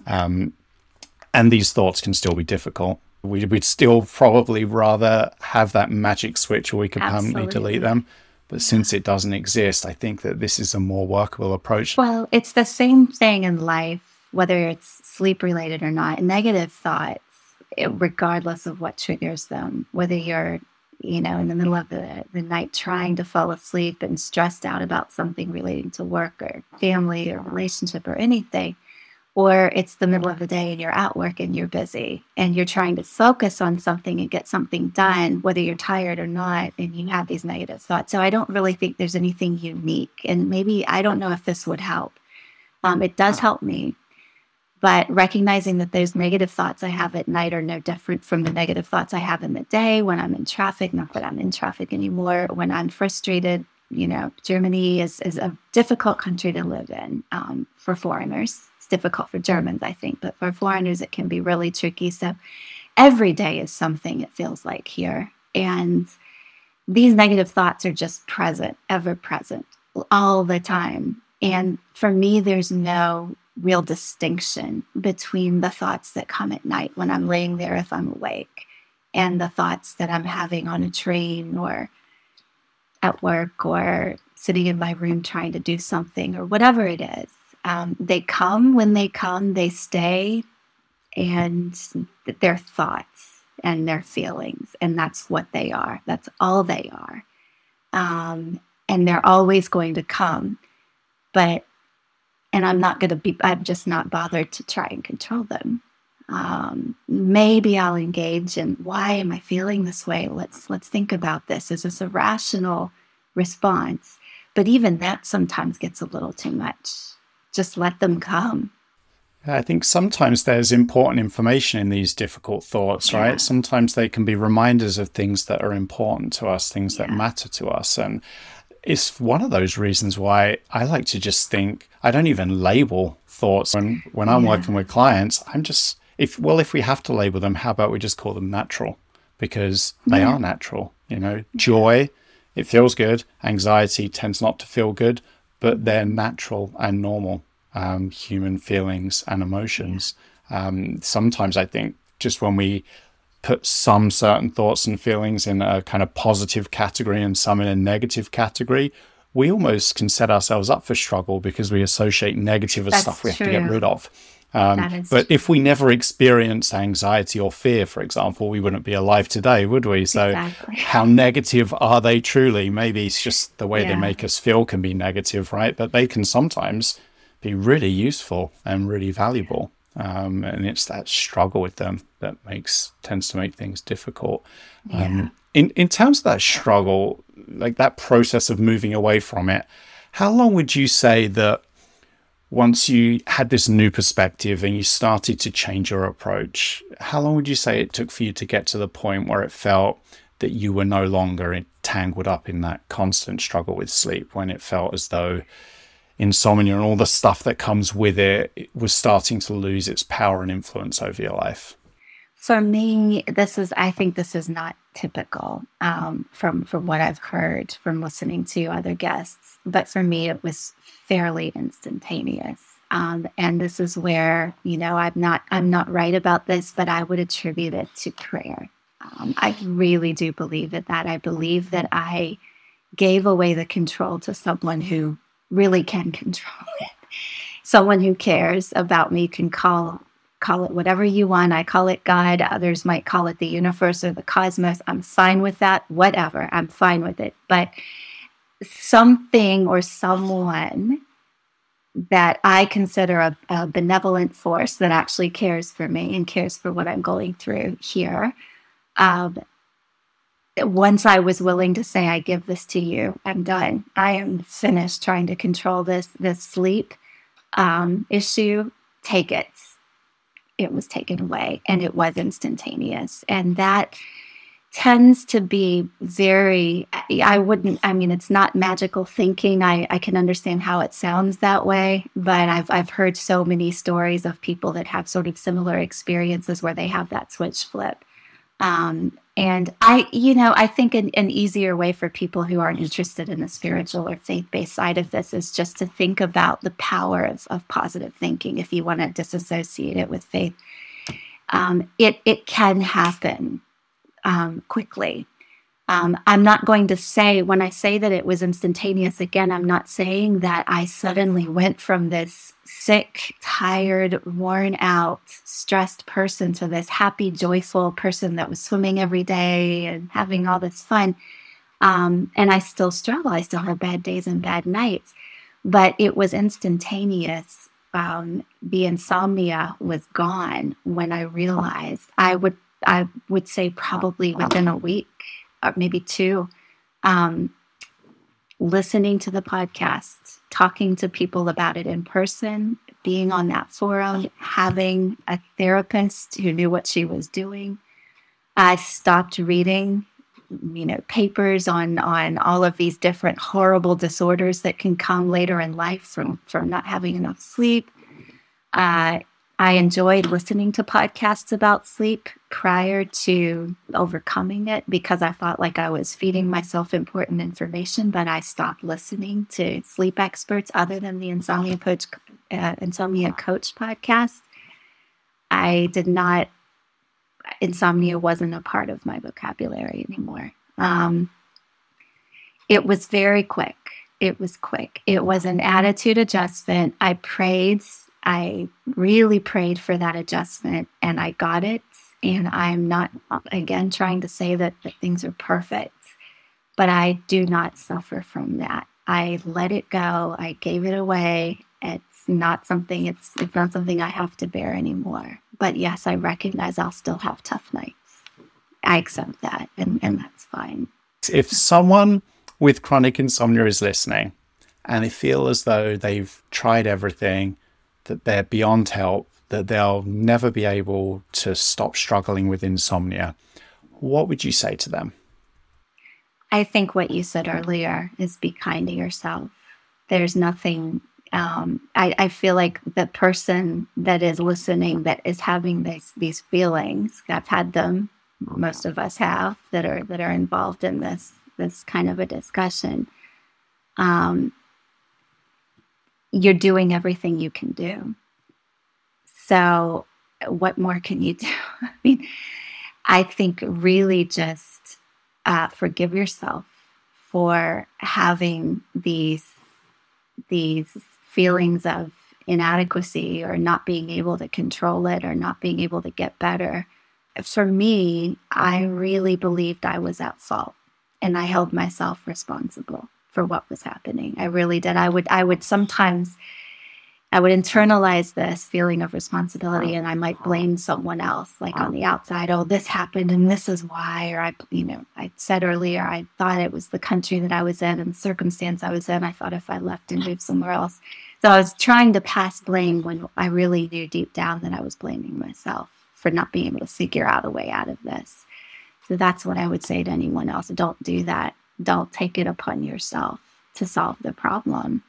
And these thoughts can still be difficult. We'd still probably rather have that magic switch where we could permanently delete them. But since it doesn't exist, I think that this is a more workable approach. Well, it's the same thing in life, whether it's sleep related or not. Negative thoughts, regardless of what triggers them, whether you're in the middle of the night trying to fall asleep and stressed out about something relating to work or family or relationship or anything, or it's the middle of the day and you're at work and you're busy and you're trying to focus on something and get something done, whether you're tired or not, and you have these negative thoughts. So I don't really think there's anything unique. And maybe, I don't know if this would help. It does help me. But recognizing that those negative thoughts I have at night are no different from the negative thoughts I have in the day when I'm in traffic, not that I'm in traffic anymore, when I'm frustrated. Germany is a difficult country to live in for foreigners. It's difficult for Germans, I think, but for foreigners, it can be really tricky. So every day is something, it feels like here. And these negative thoughts are just present, ever present, all the time. And for me, there's no real distinction between the thoughts that come at night when I'm laying there if I'm awake and the thoughts that I'm having on a train or at work or sitting in my room trying to do something or whatever it is. They come when they come, they stay. and their thoughts and their feelings. And that's what they are. That's all they are. And they're always going to come. And I'm just not bothered to try and control them. Maybe I'll engage in, why am I feeling this way? Let's think about this. Is this a rational response? But even that sometimes gets a little too much. Just let them come. I think sometimes there's important information in these difficult thoughts, right? Sometimes they can be reminders of things that are important to us, things that matter to us. And it's one of those reasons why I like to just think, I don't even label thoughts. When I'm working with clients, if we have to label them, how about we just call them natural? Because they are natural. Joy, it feels good. Anxiety tends not to feel good, but they're natural and normal. Human feelings and emotions. Sometimes I think just when we put some certain thoughts and feelings in a kind of positive category and some in a negative category, we almost can set ourselves up for struggle because we associate negative as stuff we have to get rid of. But if we never experienced anxiety or fear, for example, we wouldn't be alive today, would we? So how negative are they truly? Maybe it's just the way they make us feel can be negative, right? But they can sometimes be really useful and really valuable. And it's that struggle with them that tends to make things difficult. In terms of that struggle, like that process of moving away from it, how long would you say that once you had this new perspective and you started to change your approach, how long would you say it took for you to get to the point where it felt that you were no longer tangled up in that constant struggle with sleep, when it felt as though insomnia and all the stuff that comes with it was starting to lose its power and influence over your life? For me, I think this is not typical from what I've heard from listening to other guests. But for me, it was fairly instantaneous. And this is where, I'm not right about this, but I would attribute it to prayer. I really do believe in that. I believe that I gave away the control to someone who really can control it. Someone who cares about me can call it whatever you want. I call it God. Others might call it the universe or the cosmos. I'm fine with that. Whatever. I'm fine with it. But something or someone that I consider a benevolent force that actually cares for me and cares for what I'm going through here. Once I was willing to say, I give this to you, I'm done. I am finished trying to control this sleep issue. Take it. It was taken away, and it was instantaneous. And that tends to be it's not magical thinking. I can understand how it sounds that way, but I've heard so many stories of people that have sort of similar experiences where they have that switch flip. And I think an easier way for people who aren't interested in the spiritual or faith-based side of this is just to think about the power of positive thinking. If you want to disassociate it with faith, it can happen quickly. I'm not going to say, when I say that it was instantaneous, again, I'm not saying that I suddenly went from this sick, tired, worn out, stressed person to this happy, joyful person that was swimming every day and having all this fun. And I still struggle. I still have bad days and bad nights, but it was instantaneous. The insomnia was gone when I realized. I would say probably within a week, or maybe two, listening to the podcast, talking to people about it in person, being on that forum, having a therapist who knew what she was doing. I stopped reading, papers on all of these different horrible disorders that can come later in life from not having enough sleep. I enjoyed listening to podcasts about sleep prior to overcoming it because I felt like I was feeding myself important information, but I stopped listening to sleep experts other than the Insomnia Coach podcast. Insomnia wasn't a part of my vocabulary anymore. It was very quick. It was quick. It was an attitude adjustment. I prayed I really prayed for that adjustment and I got it. And I'm not, again, trying to say that things are perfect, but I do not suffer from that. I let it go. I gave it away. It's not something I have to bear anymore. But yes, I recognize I'll still have tough nights. I accept that, and that's fine. If someone with chronic insomnia is listening and they feel as though they've tried everything, that they're beyond help, that they'll never be able to stop struggling with insomnia, what would you say to them? I think what you said earlier is be kind to yourself. There's nothing, I feel like the person that is listening, that is having these feelings, I've had them, most of us have, that are involved in this kind of a discussion. You're doing everything you can do. So what more can you do? I mean, I think really just forgive yourself for having these feelings of inadequacy or not being able to control it or not being able to get better. For me, I really believed I was at fault and I held myself responsible for what was happening. I really did. I would sometimes internalize this feeling of responsibility and I might blame someone else, like on the outside. Oh, this happened and this is why. Or I said earlier, I thought it was the country that I was in and the circumstance I was in. I thought if I left and moved somewhere else. So I was trying to pass blame when I really knew deep down that I was blaming myself for not being able to figure out a way out of this. So that's what I would say to anyone else. Don't do that. Don't take it upon yourself to solve the problem.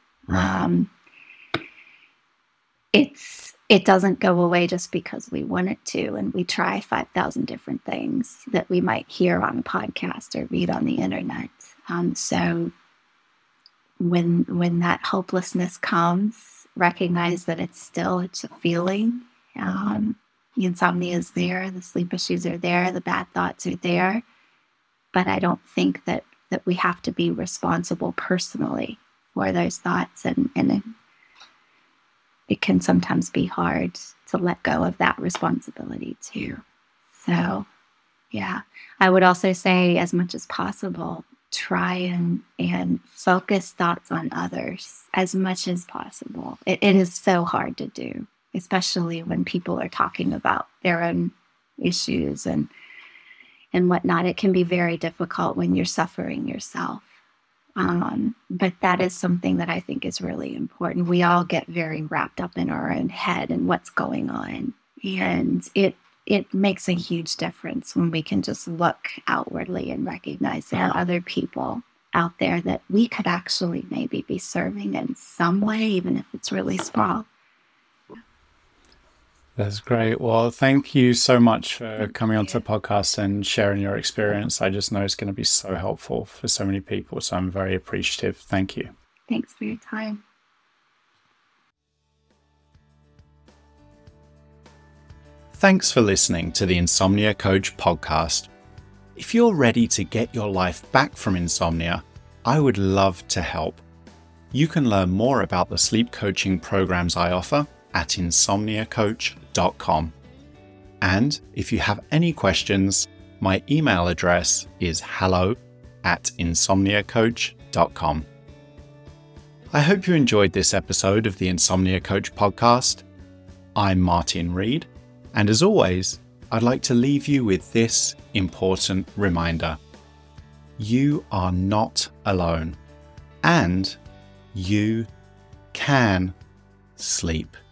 It doesn't go away just because we want it to, and we try 5,000 different things that we might hear on a podcast or read on the internet. So when that hopelessness comes, recognize that it's a feeling. The insomnia is there, the sleep issues are there, the bad thoughts are there. But I don't think that we have to be responsible personally for those thoughts, and it can sometimes be hard to let go of that responsibility too. So, yeah, I would also say, as much as possible, try and focus thoughts on others as much as possible. It is so hard to do, especially when people are talking about their own issues and whatnot. It can be very difficult when you're suffering yourself. But that is something that I think is really important. We all get very wrapped up in our own head and what's going on. And it makes a huge difference when we can just look outwardly and recognize there are other people out there that we could actually maybe be serving in some way, even if it's really small. That's great. Well, thank you so much for coming onto the podcast and sharing your experience. I just know it's going to be so helpful for so many people. So I'm very appreciative. Thank you. Thanks for your time. Thanks for listening to the Insomnia Coach podcast. If you're ready to get your life back from insomnia, I would love to help. You can learn more about the sleep coaching programs I offer at insomniacoach.com. And if you have any questions, my email address is hello@insomniacoach.com. I hope you enjoyed this episode of the Insomnia Coach podcast. I'm Martin Reed, and as always, I'd like to leave you with this important reminder. You are not alone, and you can sleep.